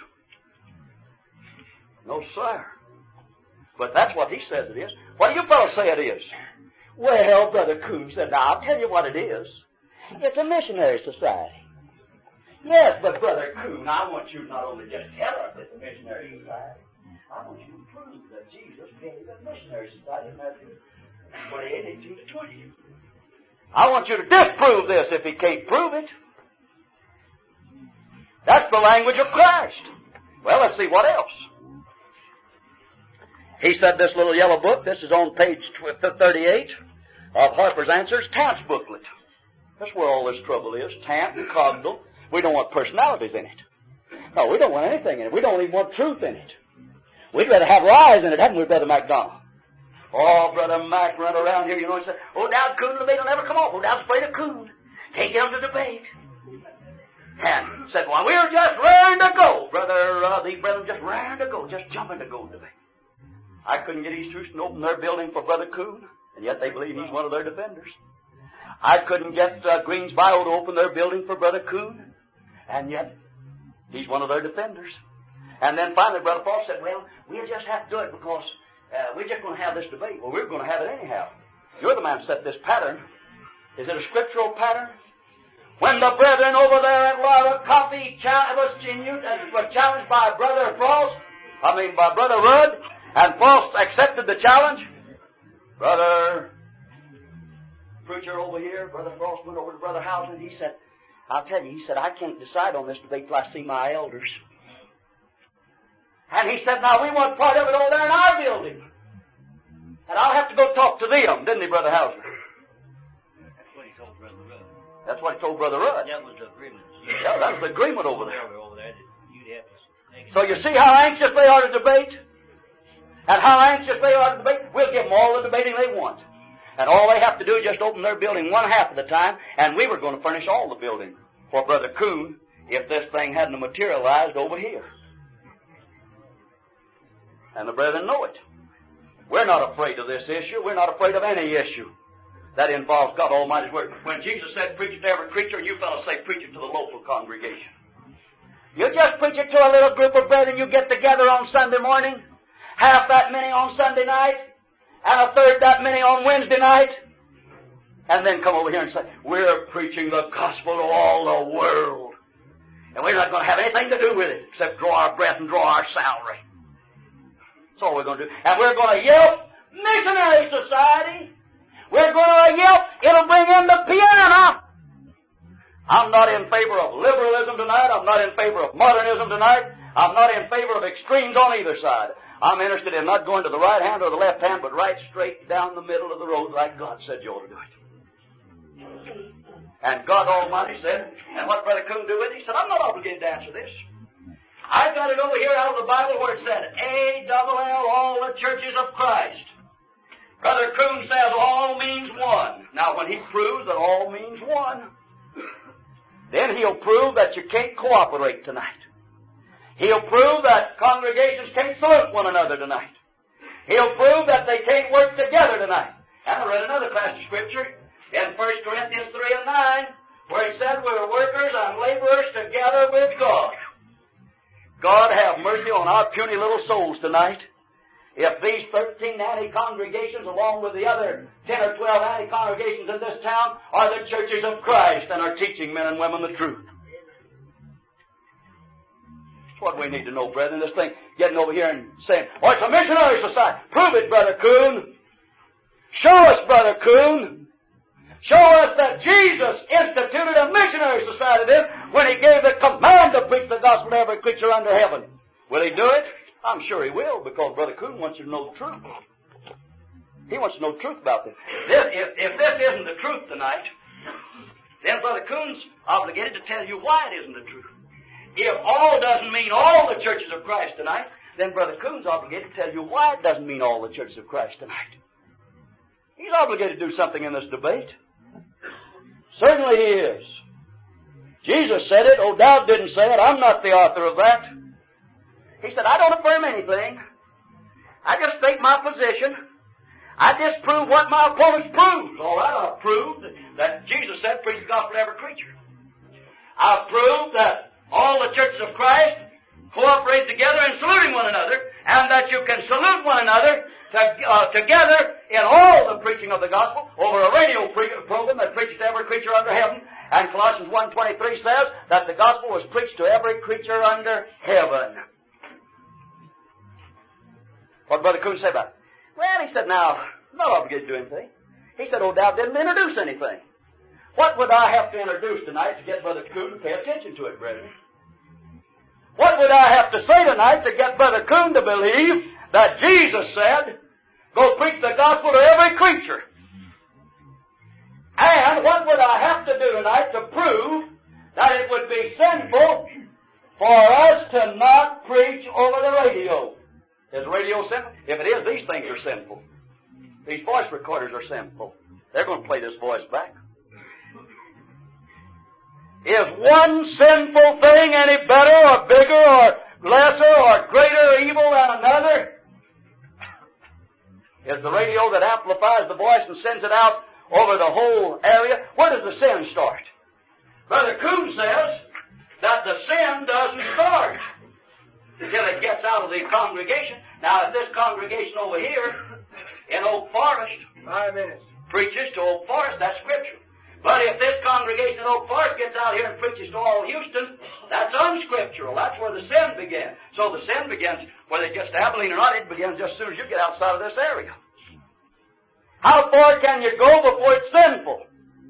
No, sir. But that's what he says it is. What do you fellows say it is? Well, Brother Coon said, now, I'll tell you what it is. It's a missionary society. Yes, but Brother Coon, I want you not only just tell us it's a missionary society, I want you to prove that Jesus gave a missionary society in Matthew twenty-eight eighteen to twenty. I want you to disprove this if he can't prove it. That's the language of Christ. Well, let's see what else. He said this little yellow book, this is on page thirty-eight of Harper's Answers, Tamp's booklet. That's where all this trouble is. Tamp and Cogdal. We don't want personalities in it. No, we don't want anything in it. We don't even want truth in it. We'd rather have lies in it, hadn't we, Brother MacDonald? Oh, Brother Mac run around here, you know, and say, oh, now Coon, the debate will never come off. Oh, now afraid of Coon. Can't get him to debate. And said, well, we're just raring to go. Brother, uh, these brethren just raring to go, just jumping to go to debate. I couldn't get East Houston to open their building for Brother Coon, and yet they believe he's one of their defenders. I couldn't get uh, Green's Bio to open their building for Brother Coon, and yet he's one of their defenders. And then finally Brother Paul said, well, we'll just have to do it because uh, we're just going to have this debate. Well, we're going to have it anyhow. You're the man who set this pattern. Is it a scriptural pattern? When the brethren over there at Laura Coffee was, was challenged by Brother Frost, I mean by Brother Rudd, and Frost accepted the challenge, Brother Preacher over here, Brother Frost went over to Brother Housen, and he said, I'll tell you, he said, I can't decide on this debate till I see my elders. And he said, now we want part of it over there in our building. And I'll have to go talk to them, didn't he, Brother Houser? That's what he told Brother Rudd. That's what he told Brother Rudd. That was the agreement. Yeah, that was the agreement over there. Over there that you'd have to so you see how anxious they are to debate? And how anxious they are to debate? We'll give them all the debating they want. And all they have to do is just open their building one half of the time, and we were going to furnish all the building for Brother Coon if this thing hadn't materialized over here. And the brethren know it. We're not afraid of this issue. We're not afraid of any issue that involves God Almighty's Word. When Jesus said, preach it to every creature, you fellows say, preach it to the local congregation. You just preach it to a little group of brethren you get together on Sunday morning, half that many on Sunday night, and a third that many on Wednesday night, and then come over here and say, we're preaching the gospel to all the world, and we're not going to have anything to do with it except draw our breath and draw our salary. That's all we're going to do. And we're going to yelp, missionary society. We're going to yelp, it'll bring in the piano. I'm not in favor of liberalism tonight. I'm not in favor of modernism tonight. I'm not in favor of extremes on either side. I'm interested in not going to the right hand or the left hand, but right straight down the middle of the road like God said you ought to do it. And God Almighty said, and what Brother Coon do with it? He said, I'm not obligated to answer this. I got it over here out of the Bible where it said A double L, all the churches of Christ. Brother Coon says all means one. Now, when he proves that all means one, then he'll prove that you can't cooperate tonight. He'll prove that congregations can't salute one another tonight. He'll prove that they can't work together tonight. And I read another passage of Scripture in First Corinthians three and nine, where he said we're workers and laborers together with God. God have mercy on our puny little souls tonight. If these thirteen anti-congregations, along with the other ten or twelve anti-congregations in this town, are the churches of Christ and are teaching men and women the truth. That's what we need to know, brethren. This thing, getting over here and saying, oh, it's a missionary society. Prove it, Brother Coon. Show us, Brother Coon. Show us that Jesus instituted a missionary society then when He gave the command to preach the gospel to every creature under heaven. Will He do it? I'm sure He will, because Brother Coon wants you to know the truth. He wants to know the truth about this. this if, if this isn't the truth tonight, then Brother Coon's obligated to tell you why it isn't the truth. If all doesn't mean all the churches of Christ tonight, then Brother Coon's obligated to tell you why it doesn't mean all the churches of Christ tonight. He's obligated to do something in this debate. Certainly he is. Jesus said it. O'Dowd didn't say it. I'm not the author of that. He said, I don't affirm anything. I just state my position. I disprove what my opponents proved. All right, I've proved that Jesus said, preach the gospel to every creature. I've proved that all the churches of Christ cooperate together in saluting one another, and that you can salute one another to, uh, together in all the preaching of the gospel over a radio pre- program that preaches to every creature under heaven. And Colossians one twenty-three says that the gospel was preached to every creature under heaven. What did Brother Coon say about it? Well, he said, now, I'm not obligated to do anything. He said, O'Dowd didn't introduce anything. What would I have to introduce tonight to get Brother Coon to pay attention to it, brethren? What would I have to say tonight to get Brother Coon to believe that Jesus said, go preach the gospel to every creature? And what would I have to do tonight to prove that it would be sinful for us to not preach over the radio? Is radio sinful? If it is, these things are sinful. These voice recorders are sinful. They're going to play this voice back. Is one sinful thing any better or bigger or lesser or greater evil than another? Is the radio that amplifies the voice and sends it out over the whole area? Where does the sin start? Brother Coon says that the sin doesn't start until it gets out of the congregation. Now, if this congregation over here in Oak Forest Five minutes. preaches to Oak Forest, that's Scripture. But if this congregation in Oak Forest gets out here and preaches to all Houston, that's unscriptural. That's where the sin begins. So the sin begins, whether it gets to Abilene or not, it begins just as soon as you get outside of this area. How far can you go before it's sinful?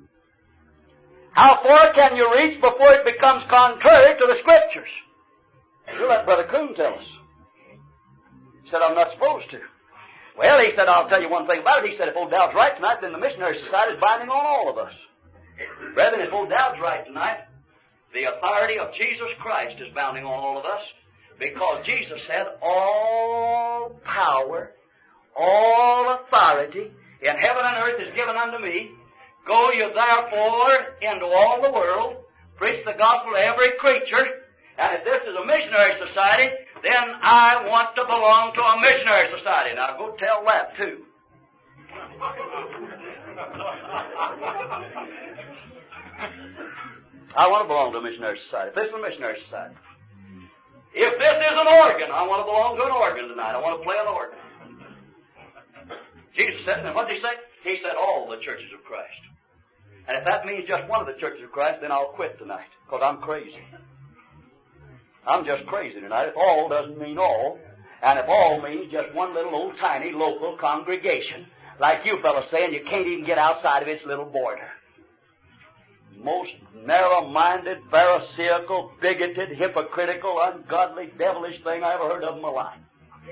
How far can you reach before it becomes contrary to the Scriptures? You let Brother Coon tell us. He said, I'm not supposed to. Well, he said, I'll tell you one thing about it. He said, if O'Dowd's right tonight, then the Missionary Society is binding on all of us. Brethren, if O'Dowd's right tonight, the authority of Jesus Christ is bounding on all of us, because Jesus said, all power, all authority in heaven and earth is given unto me. Go you therefore into all the world, preach the gospel to every creature, and if this is a missionary society, then I want to belong to a missionary society. Now go tell that too. I want to belong to a missionary society. If this is a missionary society. If this is an organ, I want to belong to an organ tonight. I want to play an organ. Jesus said, and what did He say? He said all the churches of Christ. And if that means just one of the churches of Christ, then I'll quit tonight, because I'm crazy. I'm just crazy tonight. If all doesn't mean all, and if all means just one little old tiny local congregation, like you fellas saying, you can't even get outside of its little border. Most narrow-minded, pharisaical, bigoted, hypocritical, ungodly, devilish thing I ever heard of in my life.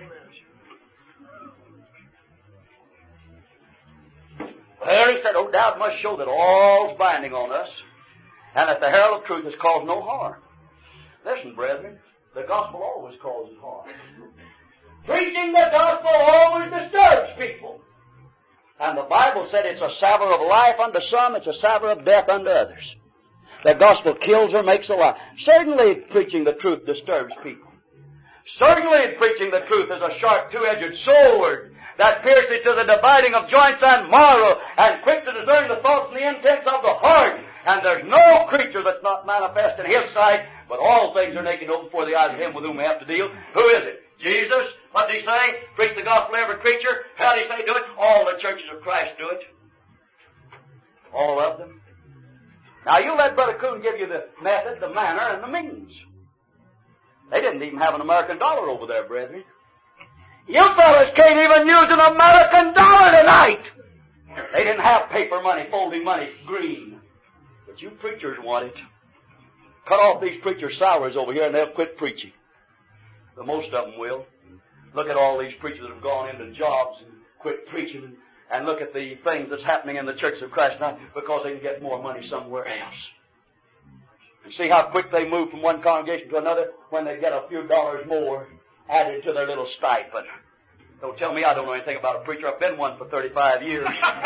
Well, he said, O'Dowd must show that all's binding on us, and that the herald of truth has caused no harm. Listen, brethren, The gospel always causes harm. Preaching the gospel always disturbs people. And the Bible said it's a savor of life unto some, it's a savor of death unto others. The gospel kills or makes alive. Certainly preaching the truth disturbs people. Certainly preaching the truth is a sharp two-edged sword that pierces to the dividing of joints and marrow, and quick to discern the thoughts and the intents of the heart. And there's no creature that's not manifest in His sight, but all things are naked open before the eyes of Him with whom we have to deal. Who is it? Jesus. What did He say? Preach the gospel to every creature. How did He say do it? All the churches of Christ do it. All of them. Now you let Brother Coon give you the method, the manner, and the means. They didn't even have an American dollar over there, brethren. You fellas can't even use an American dollar tonight. They didn't have paper money, folding money, green. But you preachers want it. Cut off these preachers' salaries over here and they'll quit preaching. The most of them will. Look at all these preachers that have gone into jobs and quit preaching, and, and look at the things that's happening in the Church of Christ now because they can get more money somewhere else. And see how quick they move from one congregation to another when they get a few dollars more added to their little stipend. Don't tell me I don't know anything about a preacher. I've been one for thirty-five years.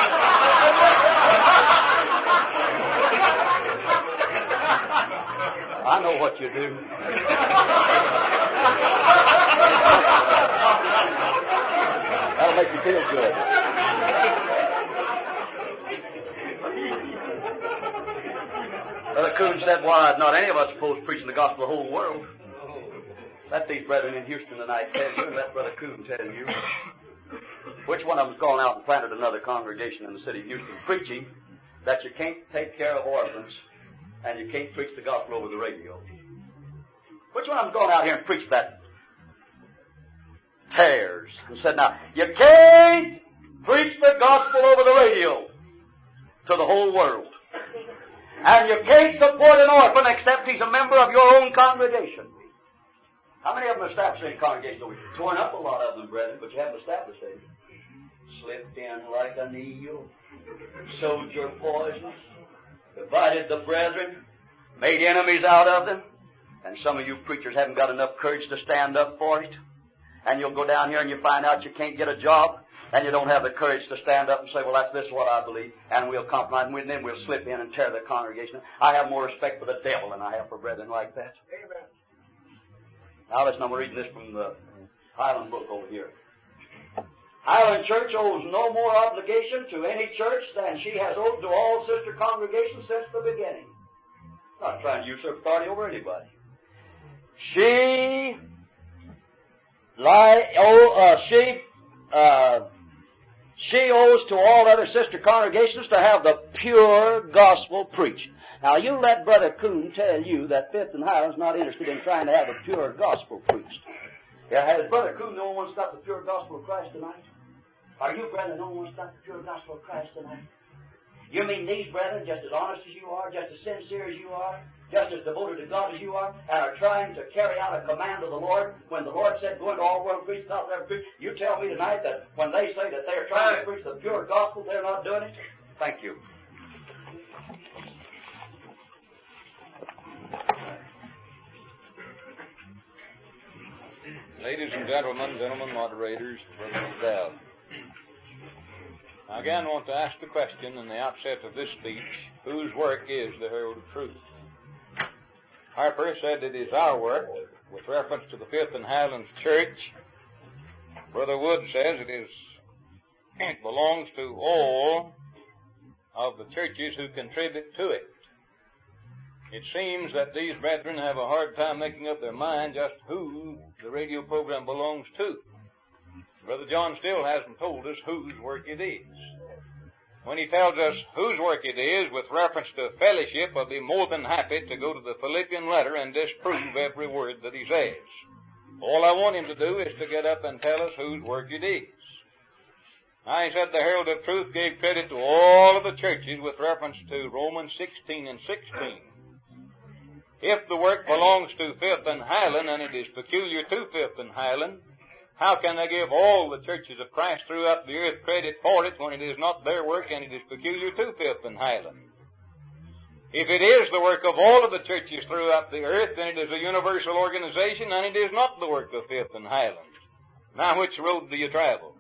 I know what you do. That'll make you feel good. Brother Coon said, why, not any of us supposed to preach the gospel to the whole world. Let these brethren in Houston tonight tell you, and let Brother Coon tell you. Which one of them's gone out and planted another congregation in the city of Houston preaching that you can't take care of orphans and you can't preach the gospel over the radio? Which one of them's gone out here and preached that tears and said, now, you can't preach the gospel over the radio to the whole world. And you can't support an orphan except he's a member of your own congregation. How many of them established any congregation? We've torn up a lot of them, brethren, but you haven't established any. Slipped in like an eel, sowed your poisons, divided the brethren, made enemies out of them, and some of you preachers haven't got enough courage to stand up for it. And you'll go down here and you find out you can't get a job, and you don't have the courage to stand up and say, well, that's this is what I believe, and we'll compromise, and then we'll slip in and tear the congregation. I have more respect for the devil than I have for brethren like that. Amen. Now listen, I'm reading this from the Highland book over here. Highland Church owes no more obligation to any church than she has owed to all sister congregations since the beginning. Not trying to usurp authority over anybody. She, lie, oh, uh, she, uh, she owes to all other sister congregations to have the pure gospel preached. Now, you let Brother Coon tell you that Fifth and Highland's not interested in trying to have the pure gospel preached. Yeah, has Brother Coon no one's got the pure gospel of Christ tonight? Are you, brethren, no one's got the pure gospel of Christ tonight? You mean these brethren, just as honest as you are, just as sincere as you are, just as devoted to God as you are, and are trying to carry out a command of the Lord when the Lord said, go into all the world and preach the gospel of every creature? You tell me tonight that when they say that they're trying to preach the pure gospel, they're not doing it? Thank you. Ladies and gentlemen, gentlemen moderators, Brother McDowell. I again want to ask the question in the outset of this speech, whose work is the herald of truth? Harper said it is our work with reference to the Fifth and Highlands Church. Brother Wood says it is it belongs to all of the churches who contribute to it. It seems that these brethren have a hard time making up their mind just who the radio program belongs to. Brother John still hasn't told us whose work it is. When he tells us whose work it is with reference to fellowship, I'll be more than happy to go to the Philippian letter and disprove every word that he says. All I want him to do is to get up and tell us whose work it is. Now, he said the Herald of Truth gave credit to all of the churches with reference to Romans sixteen and sixteen. If the work belongs to Fifth and Highland, and it is peculiar to Fifth and Highland, how can they give all the churches of Christ throughout the earth credit for it when it is not their work and it is peculiar to Fifth and Highland? If it is the work of all of the churches throughout the earth, then it is a universal organization, and it is not the work of Fifth and Highland. Now, which road do you travel?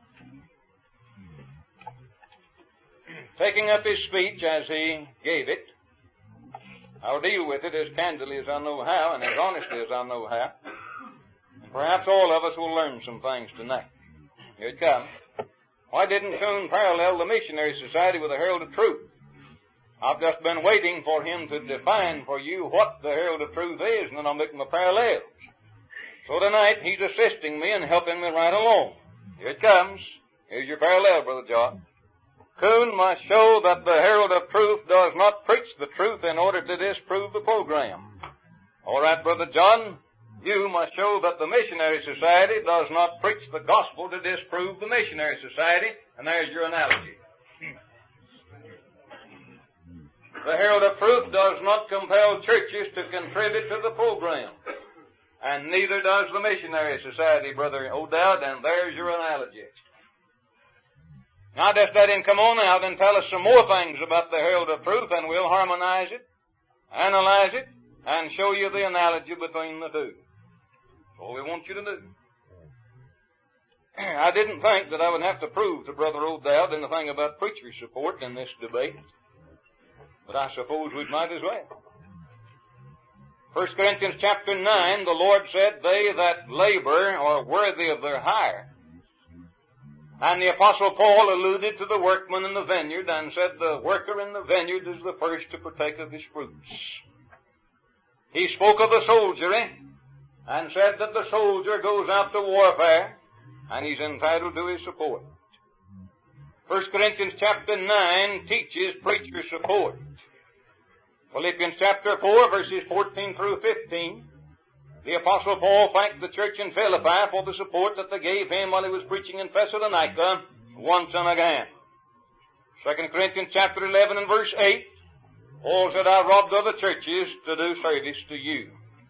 Taking up his speech as he gave it, I'll deal with it as candidly as I know how and as honestly as I know how. And perhaps all of us will learn some things tonight. Here it comes. Why didn't Coon parallel the Missionary Society with the Herald of Truth? I've just been waiting for him to define for you what the Herald of Truth is, and then I'll make my parallels. So tonight, he's assisting me and helping me right along. Here it comes. Here's your parallel, Brother John. Coon must show that the Herald of Truth does not preach the truth in order to disprove the program. All right, Brother John, you must show that the Missionary Society does not preach the gospel to disprove the Missionary Society, and there's your analogy. The Herald of Truth does not compel churches to contribute to the program, and neither does the Missionary Society, Brother O'Dowd, and there's your analogy. Now just let him come on out and tell us some more things about the Herald of Truth, and we'll harmonize it, analyze it, and show you the analogy between the two. That's all we want you to do. I didn't think that I would have to prove to Brother O'Dowd anything about preacher support in this debate, but I suppose we might as well. First Corinthians chapter nine, the Lord said, they that labor are worthy of their hire. And the Apostle Paul alluded to the workman in the vineyard and said the worker in the vineyard is the first to partake of his fruits. He spoke of the soldiery and said that the soldier goes out to warfare and he's entitled to his support. First Corinthians chapter nine teaches preacher support. Philippians chapter four, verses fourteen through fifteen, the Apostle Paul thanked the church in Philippi for the support that they gave him while he was preaching in Thessalonica once and again. Second Corinthians chapter eleven and verse eight, Paul said, I robbed other churches to do service to you.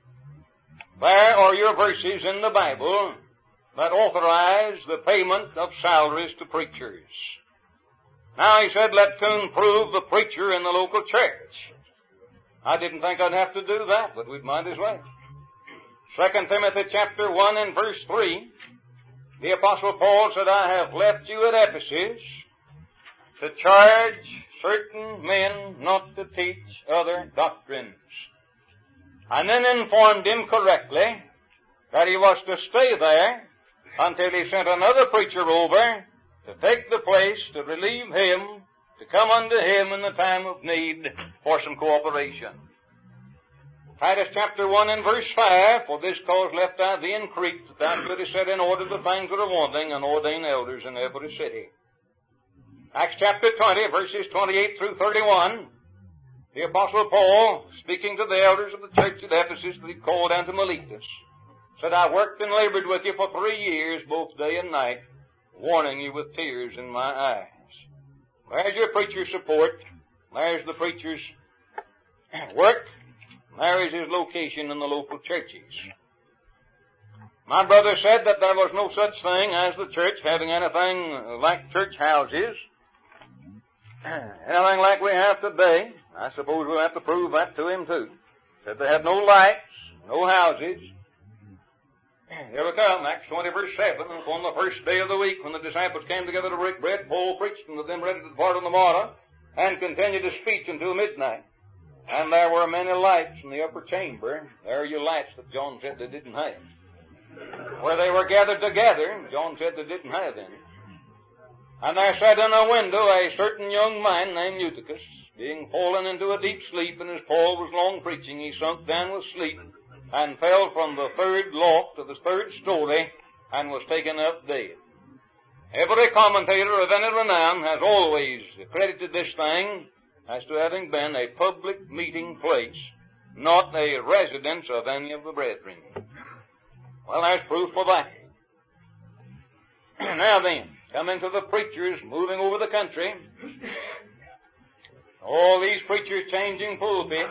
There are your verses in the Bible that authorize the payment of salaries to preachers. Now he said, let Coon prove the preacher in the local church. I didn't think I'd have to do that, but we might as well. Second Timothy chapter one and verse three, the Apostle Paul said, I have left you at Ephesus to charge certain men not to teach other doctrines. And then informed him correctly that he was to stay there until he sent another preacher over to take the place, to relieve him, to come unto him in the time of need for some cooperation. Titus chapter one and verse five, for this cause left I thee in Crete, that thou shouldest set in order the things that are wanting, and ordain elders in every city. Acts chapter twenty, verses twenty-eight through thirty-one, the Apostle Paul, speaking to the elders of the church at Ephesus that he called unto Miletus, said, I worked and labored with you for three years, both day and night, warning you with tears in my eyes. There's your preacher's support. There's the preacher's work. There is his location in the local churches. My brother said that there was no such thing as the church having anything like church houses, anything like we have today. I suppose we'll have to prove that to him too. Said they had no lights, no houses. Here we come, Acts twenty verse seven, and on the first day of the week when the disciples came together to break bread, Paul preached unto them ready to depart on the morrow, and continued his speech until midnight. And there were many lights in the upper chamber. There are your lights that John said they didn't have. Where they were gathered together, John said they didn't have any. And there sat in a window a certain young man named Eutychus, being fallen into a deep sleep, and as Paul was long preaching, he sunk down with sleep, and fell from the third loft to the third story, and was taken up dead. Every commentator of any renown has always credited this thing as to having been a public meeting place, not a residence of any of the brethren. Well, there's proof for that. Now then, coming to the preachers moving over the country, all these preachers changing pulpits.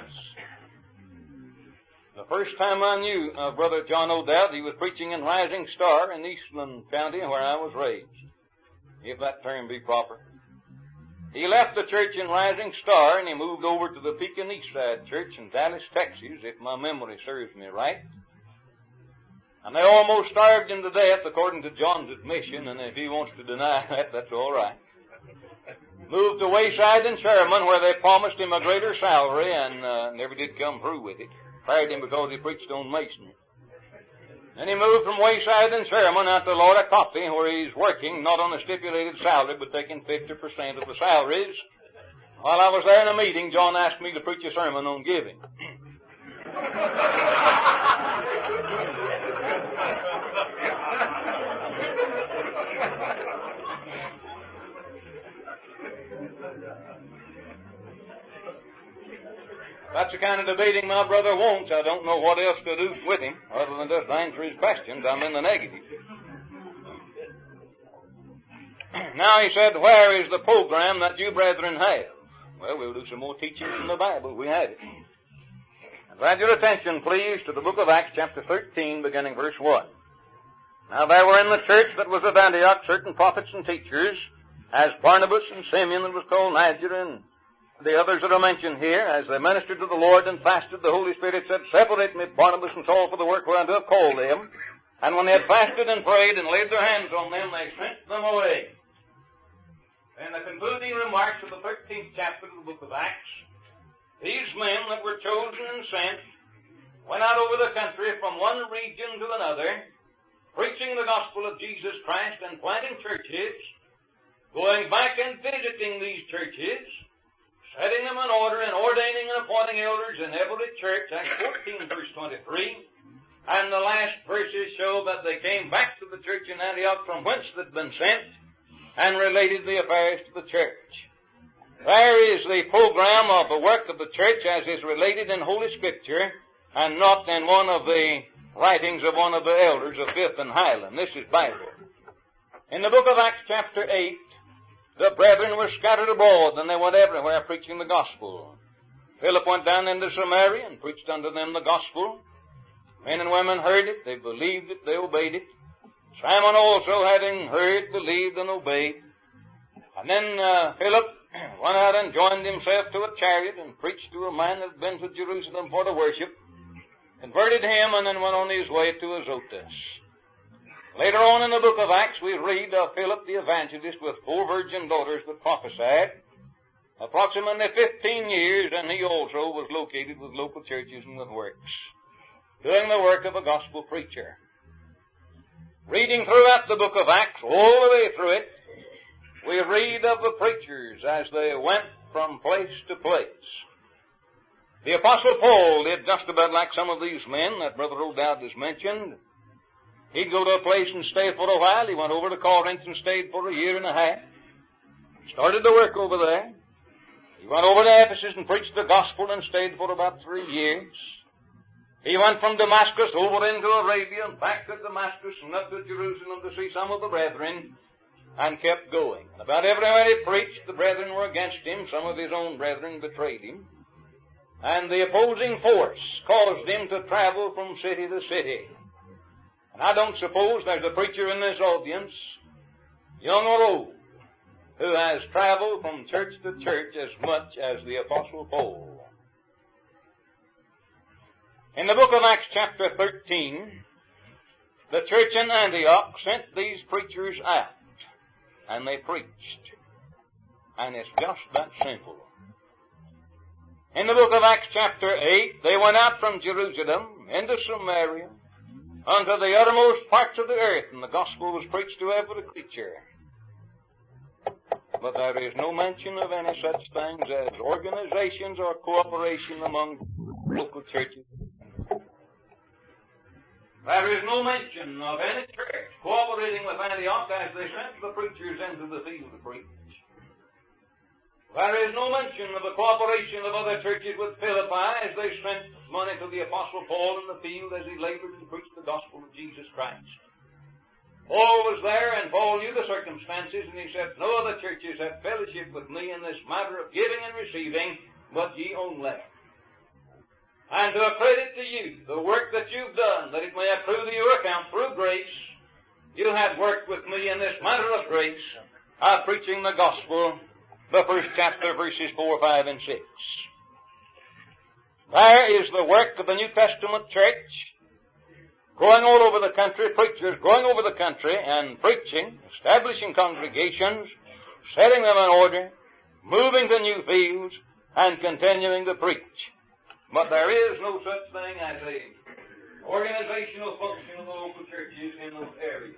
The first time I knew of Brother John O'Dowd, he was preaching in Rising Star in Eastland County, where I was raised, if that term be proper. He left the church in Rising Star and he moved over to the Pekin Eastside Church in Dallas, Texas, if my memory serves me right. And they almost starved him to death according to John's admission, and if he wants to deny that, that's all right. Moved to Wayside in Sherman where they promised him a greater salary and uh, never did come through with it. Fired him because he preached on masonry. Then he moved from Wayside in Sherman out to Lord of Coffee where he's working, not on a stipulated salary, but taking fifty percent of the salaries. While I was there in a meeting, John asked me to preach a sermon on giving. That's the kind of debating my brother wants. I don't know what else to do with him other than just answer his questions. I'm in the negative. Now he said, where is the program that you brethren have? Well, we'll do some more teaching from the Bible. We have it. And glad your attention, please, to the book of Acts, chapter thirteen, beginning verse one. Now there were in the church that was at Antioch certain prophets and teachers, as Barnabas and Simeon that was called Niger, and the others that are mentioned here. As they ministered to the Lord and fasted, the Holy Spirit said, separate me, Barnabas and Saul, for the work whereunto I have called them. And when they had fasted and prayed and laid their hands on them, they sent them away. In the concluding remarks of the thirteenth chapter of the book of Acts, these men that were chosen and sent went out over the country from one region to another, preaching the gospel of Jesus Christ and planting churches, going back and visiting these churches, setting them in order and ordaining and appointing elders in every church. Acts fourteen, verse twenty-three. And the last verses show that they came back to the church in Antioch from whence they'd been sent and related the affairs to the church. There is the program of the work of the church as is related in Holy Scripture and not in one of the writings of one of the elders of Fifth and Highland. This is Bible. In the book of Acts chapter eight, the brethren were scattered abroad, and they went everywhere preaching the gospel. Philip went down into Samaria and preached unto them the gospel. Men and women heard it, they believed it, they obeyed it. Simon also, having heard, believed and obeyed. And then uh, Philip went out and joined himself to a chariot and preached to a man that had been to Jerusalem for the worship, converted him, and then went on his way to Azotus. Later on in the book of Acts, we read of Philip the evangelist with four virgin daughters that prophesied, approximately fifteen years, and he also was located with local churches and with works, doing the work of a gospel preacher. Reading throughout the book of Acts, all the way through it, we read of the preachers as they went from place to place. The Apostle Paul did just about like some of these men that Brother O'Dowd has mentioned. He'd go to a place and stay for a while. He went over to Corinth and stayed for a year and a half. Started to work over there. He went over to Ephesus and preached the gospel and stayed for about three years. He went from Damascus over into Arabia and back to Damascus and up to Jerusalem to see some of the brethren, and kept going. And about everywhere he preached, the brethren were against him. Some of his own brethren betrayed him. And the opposing force caused him to travel from city to city. And I don't suppose there's a preacher in this audience, young or old, who has traveled from church to church as much as the Apostle Paul. In the book of Acts chapter thirteen, the church in Antioch sent these preachers out, and they preached. And it's just that simple. In the book of Acts chapter eight, they went out from Jerusalem into Samaria unto the uttermost parts of the earth, and the gospel was preached to every creature. But there is no mention of any such things as organizations or cooperation among local churches. There is no mention of any church cooperating with Antioch as they sent the preachers into the field to preach. There is no mention of the cooperation of other churches with Philippi as they sent money to the Apostle Paul in the field as he labored to preach the gospel of Jesus Christ. Paul was there, and Paul knew the circumstances, and he said, no other churches have fellowship with me in this matter of giving and receiving, but ye only. And to accredit to you the work that you've done, that it may accrue to your account through grace, you have worked with me in this matter of grace, of preaching the gospel the first chapter, verses four, five, and six. There is the work of the New Testament church, going all over the country, preachers going over the country and preaching, establishing congregations, setting them in order, moving to new fields, and continuing to preach. But there is no such thing as a organizational function of the local churches in those areas.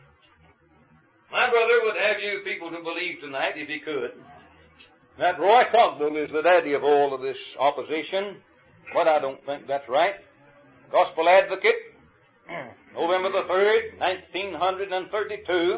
My brother would have you people to believe tonight, if he could, that Roy Cogdell is the daddy of all of this opposition, but I don't think that's right. Gospel Advocate, November the third, nineteen thirty-two,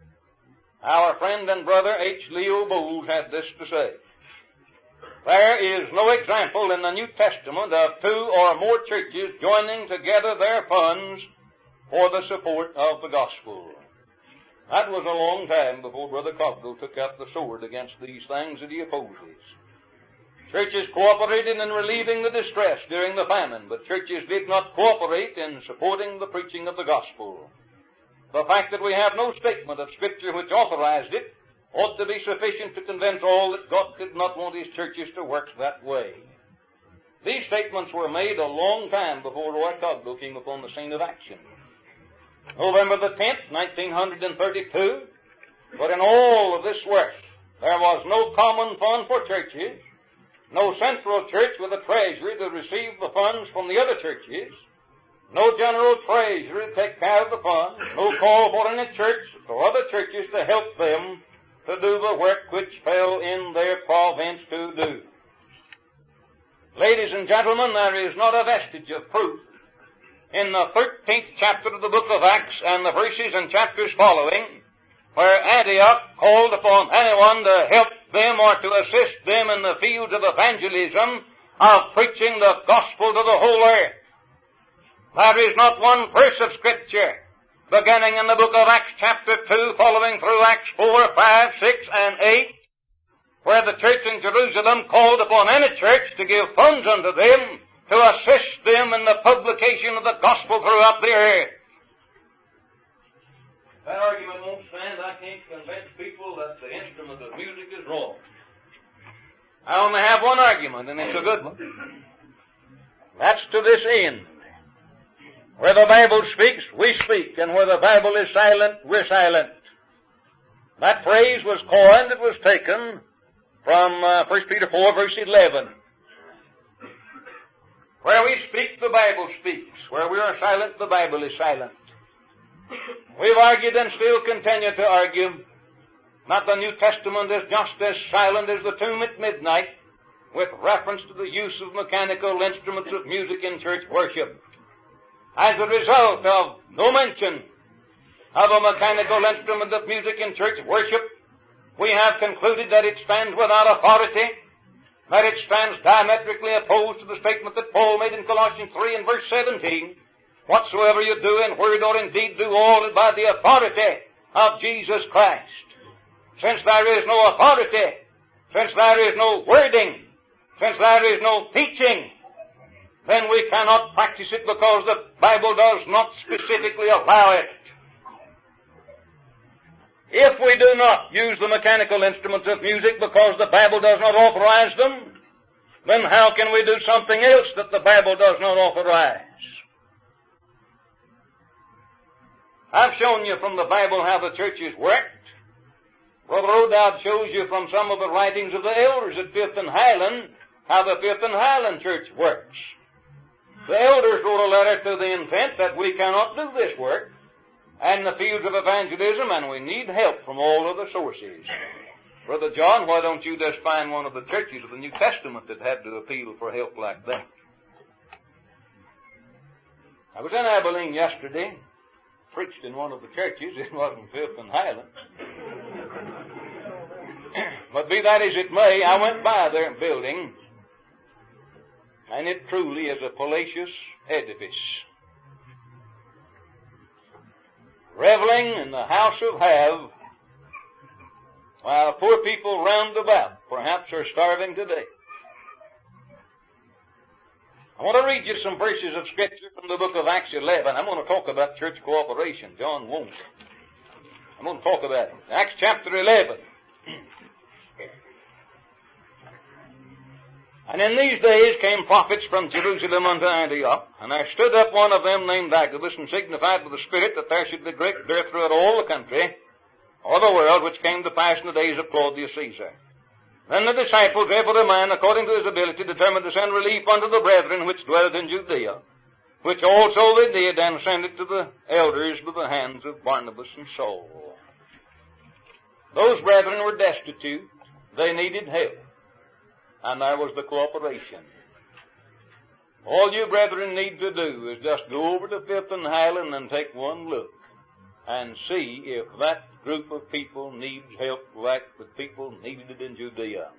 our friend and brother H. Leo Bowles had this to say. There is no example in the New Testament of two or more churches joining together their funds for the support of the gospel. That was a long time before Brother Cogdell took up the sword against these things that he opposes. Churches cooperated in relieving the distress during the famine, but churches did not cooperate in supporting the preaching of the gospel. The fact that we have no statement of Scripture which authorized it ought to be sufficient to convince all that God did not want His churches to work that way. These statements were made a long time before Roy Cogdell came upon the scene of action. November the tenth, nineteen thirty-two, but in all of this work, there was no common fund for churches, no central church with a treasury to receive the funds from the other churches, no general treasury to take care of the funds, no call for any church or other churches to help them to do the work which fell in their province to do. Ladies and gentlemen, there is not a vestige of proof in the thirteenth chapter of the book of Acts and the verses and chapters following, where Antioch called upon anyone to help them or to assist them in the fields of evangelism of preaching the gospel to the whole earth. There is not one verse of Scripture, beginning in the book of Acts chapter two, following through Acts four, five, six, and eight, where the church in Jerusalem called upon any church to give funds unto them to assist them in the publication of the gospel throughout the earth. That argument won't stand. I can't convince people that the instrument of music is wrong. I only have one argument, and it's a good one. That's to this end. Where the Bible speaks, we speak, and where the Bible is silent, we're silent. That phrase was coined, it was taken from uh, First Peter four, verse eleven. Where we speak, the Bible speaks. Where we are silent, the Bible is silent. We've argued and still continue to argue that the New Testament is just as silent as the tomb at midnight with reference to the use of mechanical instruments of music in church worship. As a result of no mention of a mechanical instrument of music in church worship, we have concluded that it stands without authority, that it stands diametrically opposed to the statement that Paul made in Colossians three and verse seventeen, whatsoever you do in word or in deed, do all by the authority of Jesus Christ. Since there is no authority, since there is no wording, since there is no teaching, then we cannot practice it because the Bible does not specifically allow it. If we do not use the mechanical instruments of music because the Bible does not authorize them, then how can we do something else that the Bible does not authorize? I've shown you from the Bible how the church is worked. Brother O'Dowd shows you from some of the writings of the elders at Fifth and Highland how the Fifth and Highland church works. The elders wrote a letter to the intent that we cannot do this work in the fields of evangelism, and we need help from all other sources. Brother John, why don't you just find one of the churches of the New Testament that had to appeal for help like that? I was in Abilene yesterday, preached in one of the churches. It wasn't Fifth and Highland. But be that as it may, I went by their building, and it truly is a palatial edifice. Reveling in the house of have, while poor people round about perhaps are starving today. I want to read you some verses of Scripture from the book of Acts eleven. I'm going to talk about church cooperation. John won't. I'm going to talk about it. Acts chapter eleven. And in these days came prophets from Jerusalem unto Antioch, and there stood up one of them named Agabus, and signified with the Spirit that there should be great dearth throughout all the country, or the world, which came to pass in the days of Claudius Caesar. Then the disciples, every man according to his ability, determined to send relief unto the brethren which dwelt in Judea, which also they did, and sent it to the elders by the hands of Barnabas and Saul. Those brethren were destitute. They needed help. And there was the cooperation. All you brethren need to do is just go over to Fifth and Highland and take one look and see if that group of people needs help like the people needed it in Judea.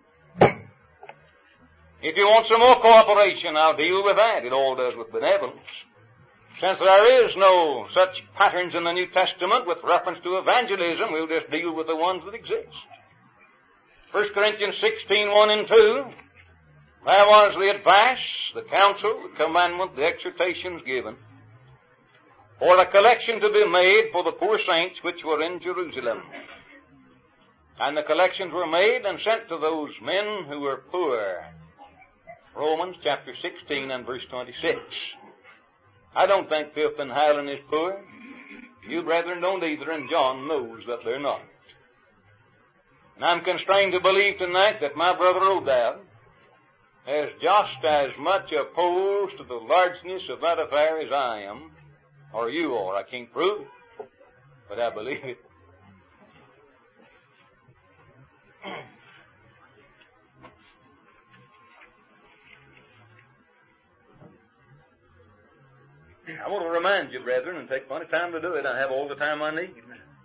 If you want some more cooperation, I'll deal with that. It all does with benevolence. Since there is no such patterns in the New Testament with reference to evangelism, we'll just deal with the ones that exist. First Corinthians sixteen, one and two, there was the advice, the counsel, the commandment, the exhortations given, for a collection to be made for the poor saints which were in Jerusalem. And the collections were made and sent to those men who were poor. Romans chapter sixteen and verse twenty-six. I don't think Fifth and Highland is poor. You brethren don't either, and John knows that they're not. And I'm constrained to believe tonight that my brother O'Dowd is just as much opposed to the largeness of that affair as I am, or you are. I can't prove it, but I believe it. I want to remind you, brethren, and take plenty of time to do it. I have all the time I need.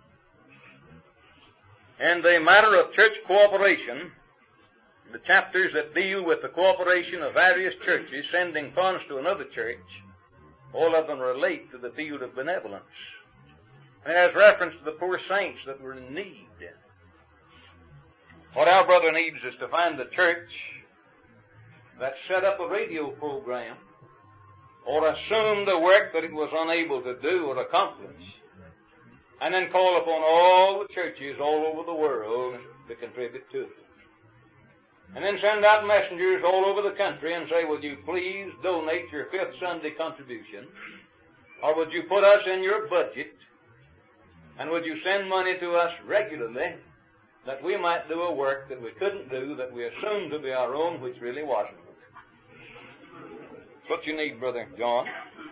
In the matter of church cooperation, the chapters that deal with the cooperation of various churches sending funds to another church, all of them relate to the field of benevolence. And it has reference to the poor saints that were in need. What our brother needs is to find a church that set up a radio program or assumed the work that it was unable to do or accomplish, and then call upon all the churches all over the world to contribute to it. And then send out messengers all over the country and say, would you please donate your fifth Sunday contribution, or would you put us in your budget, and would you send money to us regularly that we might do a work that we couldn't do, that we assumed to be our own, which really wasn't. That's what you need, Brother John.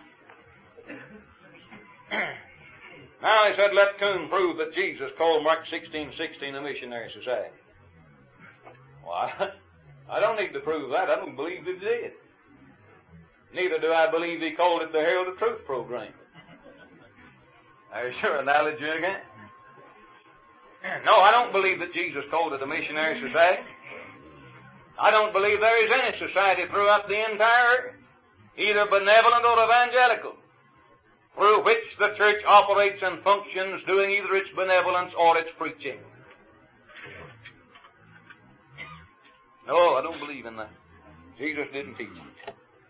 Now, he said, let Coon prove that Jesus called Mark sixteen sixteen a missionary society. Well, I, I don't need to prove that. I don't believe he did. Neither do I believe he called it the Herald of Truth program. There's your analogy again. No, I don't believe that Jesus called it a missionary society. I don't believe there is any society throughout the entire earth, either benevolent or evangelical, through which the church operates and functions doing either its benevolence or its preaching. No, I don't believe in that. Jesus didn't teach it.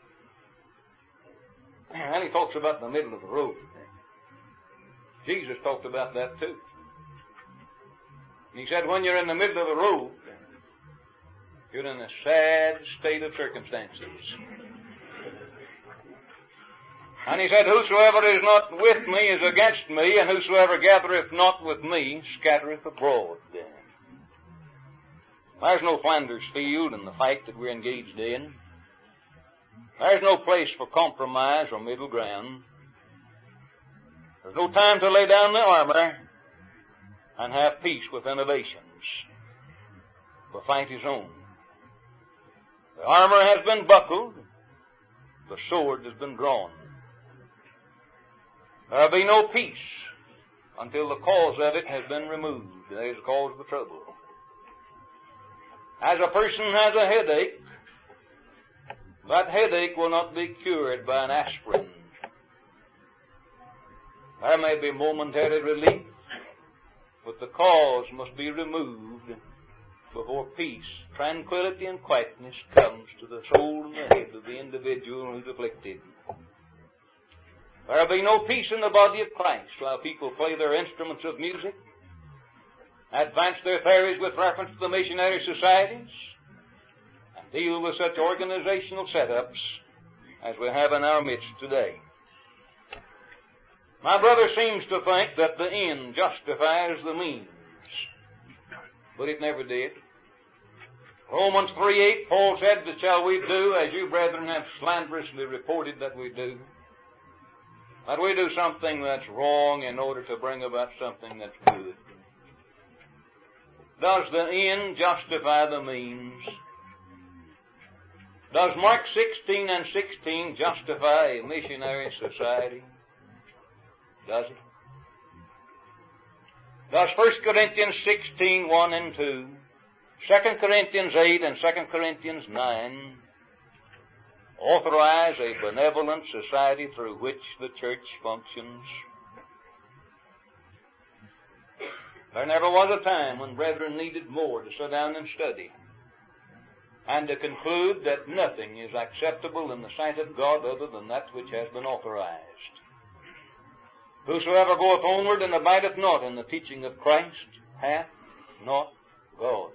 And he talks about the middle of the road. Jesus talked about that too. And he said when you're in the middle of the road, you're in a sad state of circumstances. And he said, whosoever is not with me is against me, and whosoever gathereth not with me scattereth abroad. There's no Flanders field in the fight that we're engaged in. There's no place for compromise or middle ground. There's no time to lay down the armor and have peace with innovations. The fight is on. The armor has been buckled. The sword has been drawn. There'll be no peace until the cause of it has been removed. There's the cause of the trouble. As a person has a headache, that headache will not be cured by an aspirin. There may be momentary relief, but the cause must be removed before peace, tranquility, and quietness comes to the soul and the head of the individual who's afflicted. There will be no peace in the body of Christ while people play their instruments of music, advance their theories with reference to the missionary societies, and deal with such organizational setups as we have in our midst today. My brother seems to think that the end justifies the means, but it never did. Romans three eight, Paul said, that shall we do as you brethren have slanderously reported that we do? That we do something that's wrong in order to bring about something that's good. Does the end justify the means? Does Mark sixteen and sixteen justify a missionary society? Does it? Does First Corinthians sixteen, one and two, Second Corinthians eight and Second Corinthians nine authorize a benevolent society through which the church functions? There never was a time when brethren needed more to sit down and study and to conclude that nothing is acceptable in the sight of God other than that which has been authorized. Whosoever goeth onward and abideth not in the teaching of Christ hath not God.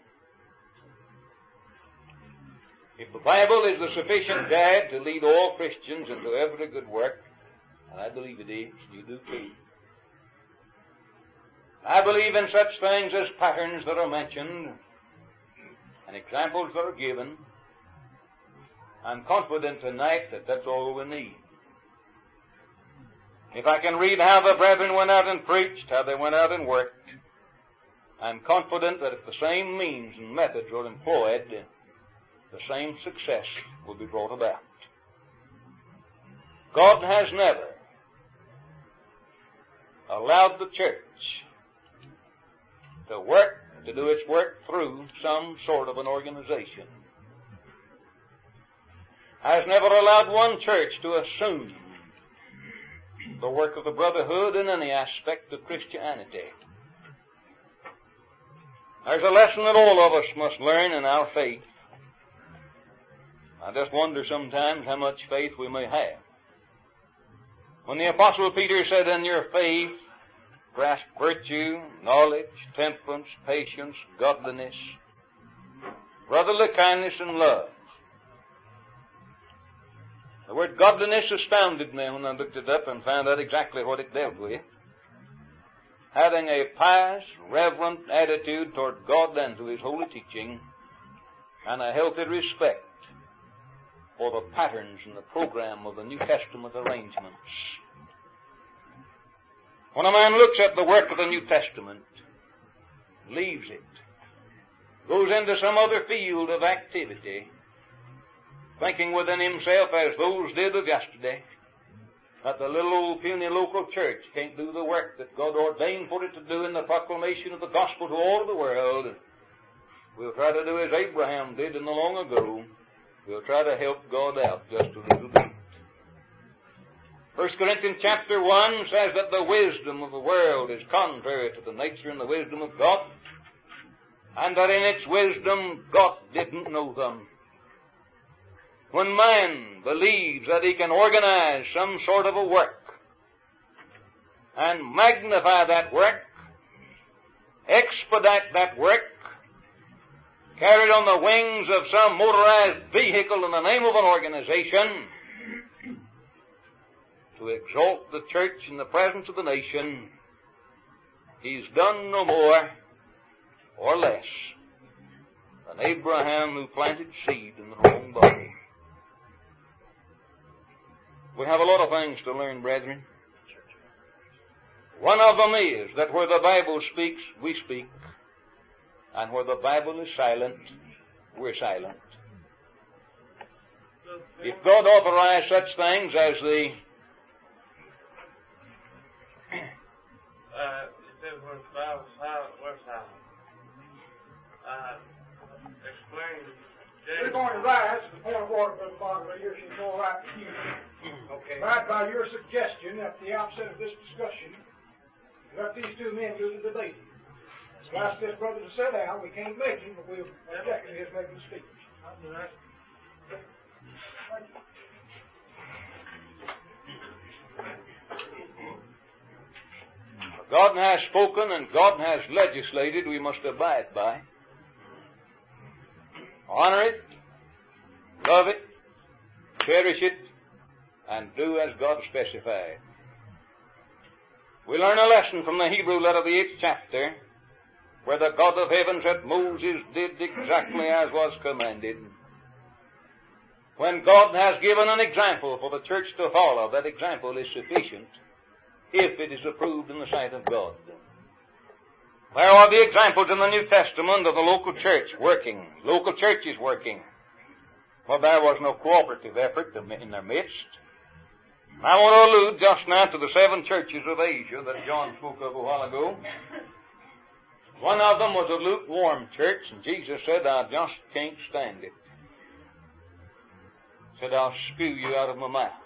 If the Bible is the sufficient guide to lead all Christians into every good work, and I believe it is, you do too, I believe in such things as patterns that are mentioned and examples that are given. I'm confident tonight that that's all we need. If I can read how the brethren went out and preached, how they went out and worked, I'm confident that if the same means and methods are employed, the same success will be brought about. God has never allowed the church to work, to do its work through some sort of an organization. Has never allowed one church to assume the work of the brotherhood in any aspect of Christianity. There's a lesson that all of us must learn in our faith. I just wonder sometimes how much faith we may have. When the Apostle Peter said, in your faith, grasp virtue, knowledge, temperance, patience, godliness, brotherly kindness, and love. The word godliness astounded me when I looked it up and found out exactly what it dealt with. Having a pious, reverent attitude toward God and to His holy teaching, and a healthy respect for the patterns and the program of the New Testament arrangements. When a man looks at the work of the New Testament, leaves it, goes into some other field of activity, thinking within himself, as those did of yesterday, that the little old puny local church can't do the work that God ordained for it to do in the proclamation of the gospel to all of the world, we'll try to do as Abraham did in the long ago. We'll try to help God out just a little bit. First Corinthians chapter one says that the wisdom of the world is contrary to the nature and the wisdom of God, and that in its wisdom God didn't know them. When man believes that he can organize some sort of a work and magnify that work, expedite that work, carried on the wings of some motorized vehicle in the name of an organization, to exalt the church in the presence of the nation, he's done no more or less than Abraham who planted seed in the wrong body. We have a lot of things to learn, brethren. One of them is that where the Bible speaks, we speak. And where the Bible is silent, we're silent. If God authorized such things as the Uh, it says when the Bible is silent, we're silent. Uh, explain. You're going to rise to the point of order, Brother Bob, but here's your all right with you. Okay. Right by your suggestion at the outset of this discussion, let these two men do the debating. So I asked this brother to sit down. We can't make him, but we'll object to his making speech. God has spoken and God has legislated, we must abide by. Honor it, love it, cherish it, and do as God specified. We learn a lesson from the Hebrew letter of the eighth chapter, where the God of heaven said Moses did exactly as was commanded. When God has given an example for the church to follow, that example is sufficient if it is approved in the sight of God. Where are the examples in the New Testament of the local church working, local churches working? Well, there was no cooperative effort in their midst. I want to allude just now to the seven churches of Asia that John spoke of a while ago. One of them was a lukewarm church, and Jesus said, I just can't stand it. He said, I'll spew you out of my mouth.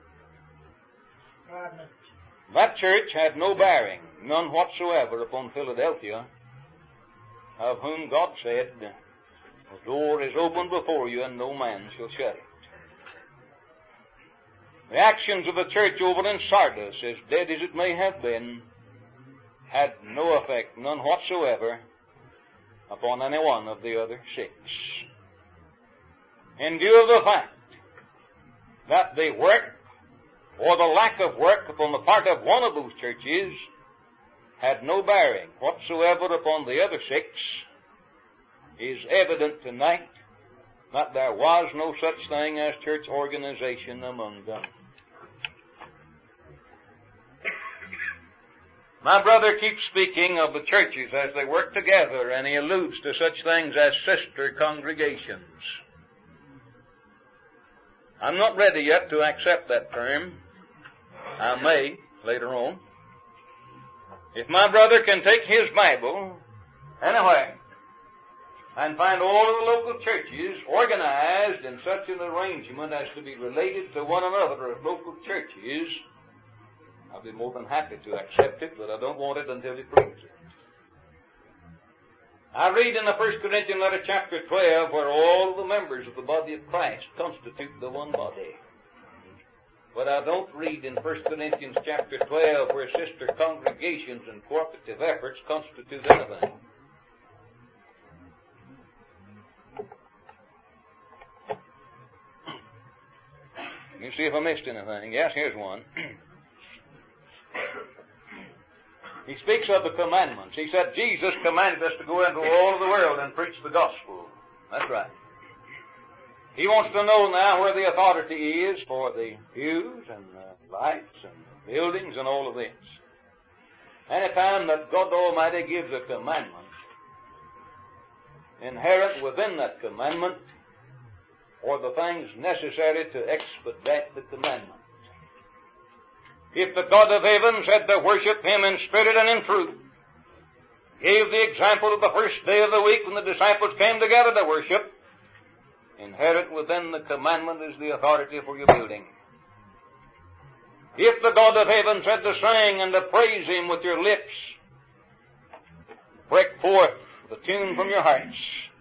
That church had no bearing, none whatsoever, upon Philadelphia, of whom God said, the door is open before you, and no man shall shut it. The actions of the church over in Sardis, as dead as it may have been, had no effect, none whatsoever, upon any one of the other six. In view of the fact that the work or the lack of work upon the part of one of those churches had no bearing whatsoever upon the other six, is evident tonight that there was no such thing as church organization among them. My brother keeps speaking of the churches as they work together, and he alludes to such things as sister congregations. I'm not ready yet to accept that term. I may later on. If my brother can take his Bible anywhere and find all of the local churches organized in such an arrangement as to be related to one another as local churches, I'll be more than happy to accept it, but I don't want it until he proves it. I read in the First Corinthians letter, chapter twelve, where all the members of the body of Christ constitute the one body. But I don't read in First Corinthians chapter twelve where sister congregations and cooperative efforts constitute anything. You see if I missed anything. Yes, here's one. He speaks of the commandments. He said Jesus commanded us to go into all of the world and preach the gospel. That's right. He wants to know now where the authority is for the pews and the lights and the buildings and all of this. Any time that God Almighty gives a commandment, inherent within that commandment are the things necessary to expedite the commandment. If the God of heaven said to worship Him in spirit and in truth, gave the example of the first day of the week when the disciples came together to worship, inherent within the commandment is the authority for your building. If the God of heaven said to sing and to praise Him with your lips, break forth the tune from your hearts.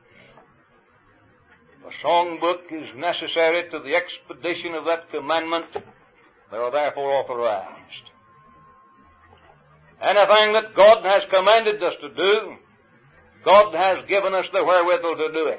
The songbook is necessary to the expedition of that commandment. They are therefore authorized. Anything that God has commanded us to do, God has given us the wherewithal to do it.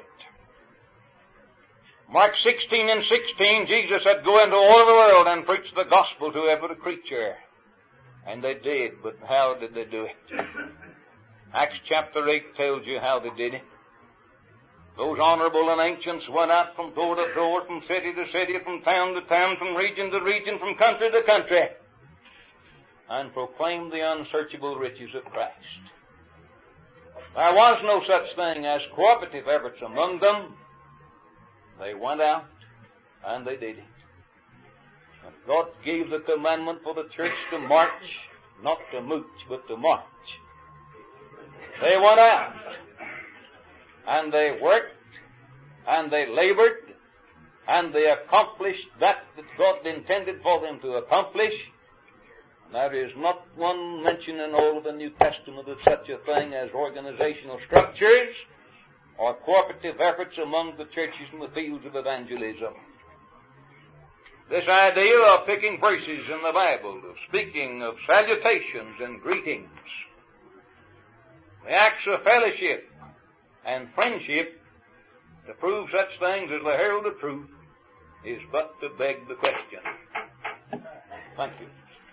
Mark sixteen and sixteen, Jesus said, go into all of the world and preach the gospel to every creature. And they did, but how did they do it? Acts chapter eight tells you how they did it. Those honorable and ancients went out from door to door, from city to city, from town to town, from region to region, from country to country, and proclaimed the unsearchable riches of Christ. There was no such thing as cooperative efforts among them. They went out, and they did it. And God gave the commandment for the church to march, not to mooch, but to march. They went out, and they worked, and they labored, and they accomplished that that God intended for them to accomplish. And there is not one mention in all of the New Testament of such a thing as organizational structures or cooperative efforts among the churches in the fields of evangelism. This idea of picking verses in the Bible, of speaking of salutations and greetings, the acts of fellowship and friendship to prove such things as the herald of truth is but to beg the question. Thank you.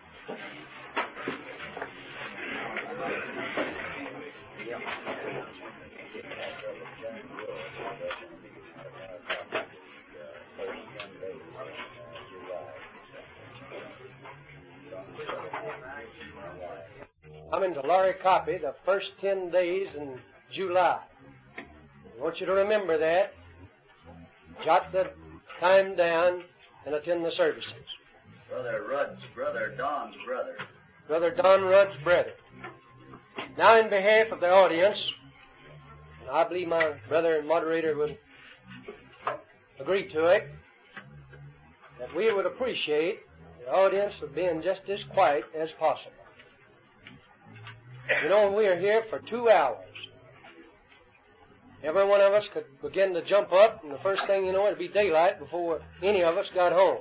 Coming to Laurie Copy the first ten days in July. I want you to remember that. Jot the time down and attend the services. Brother Rudd's brother, Don's brother. Brother Don Rudd's brother. Now, in behalf of the audience, and I believe my brother and moderator would agree to it, that we would appreciate the audience of being just as quiet as possible. You know, we are here for two hours. Every one of us could begin to jump up, and the first thing you know, it'd be daylight before any of us got home.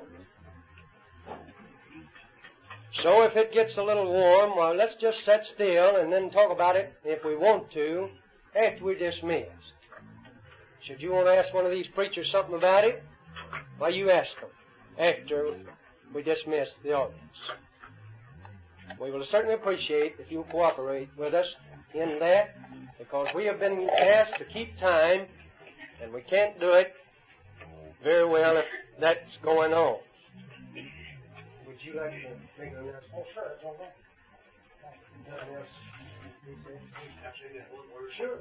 So if it gets a little warm, well, let's just sit still and then talk about it, if we want to, after we're dismissed. Should you want to ask one of these preachers something about it, well, you ask them after we dismiss the audience. We will certainly appreciate if you cooperate with us in that, because we have been asked to keep time, and we can't do it very well if that's going on. Would you like to make an announcement? Oh, sure, it's all right. Sure.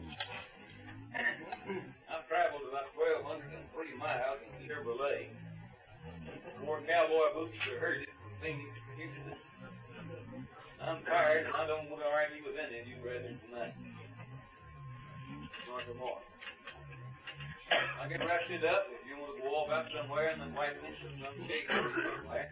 I've traveled about twelve hundred three miles in Chevrolet. Wore cowboy boots to hurt it from Phoenix to Houston. I'm tired, and I don't want to argue with any of you brethren tonight. Not tomorrow. I get rested up if you want to go off out somewhere and then wipe me some cake somewhere.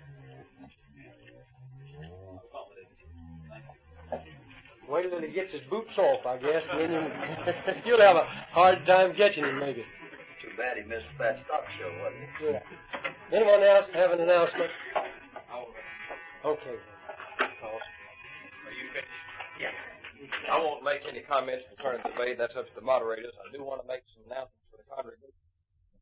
Wait till he gets his boots off, I guess, and then you, you'll have a hard time catching him, maybe. Too bad he missed that stock show, wasn't he? Yeah. Anyone else have an announcement? Okay. Are you finished? Yeah. I won't make any comments concerning the debate. That's up to the moderators. I do want to make some announcements for the congregation.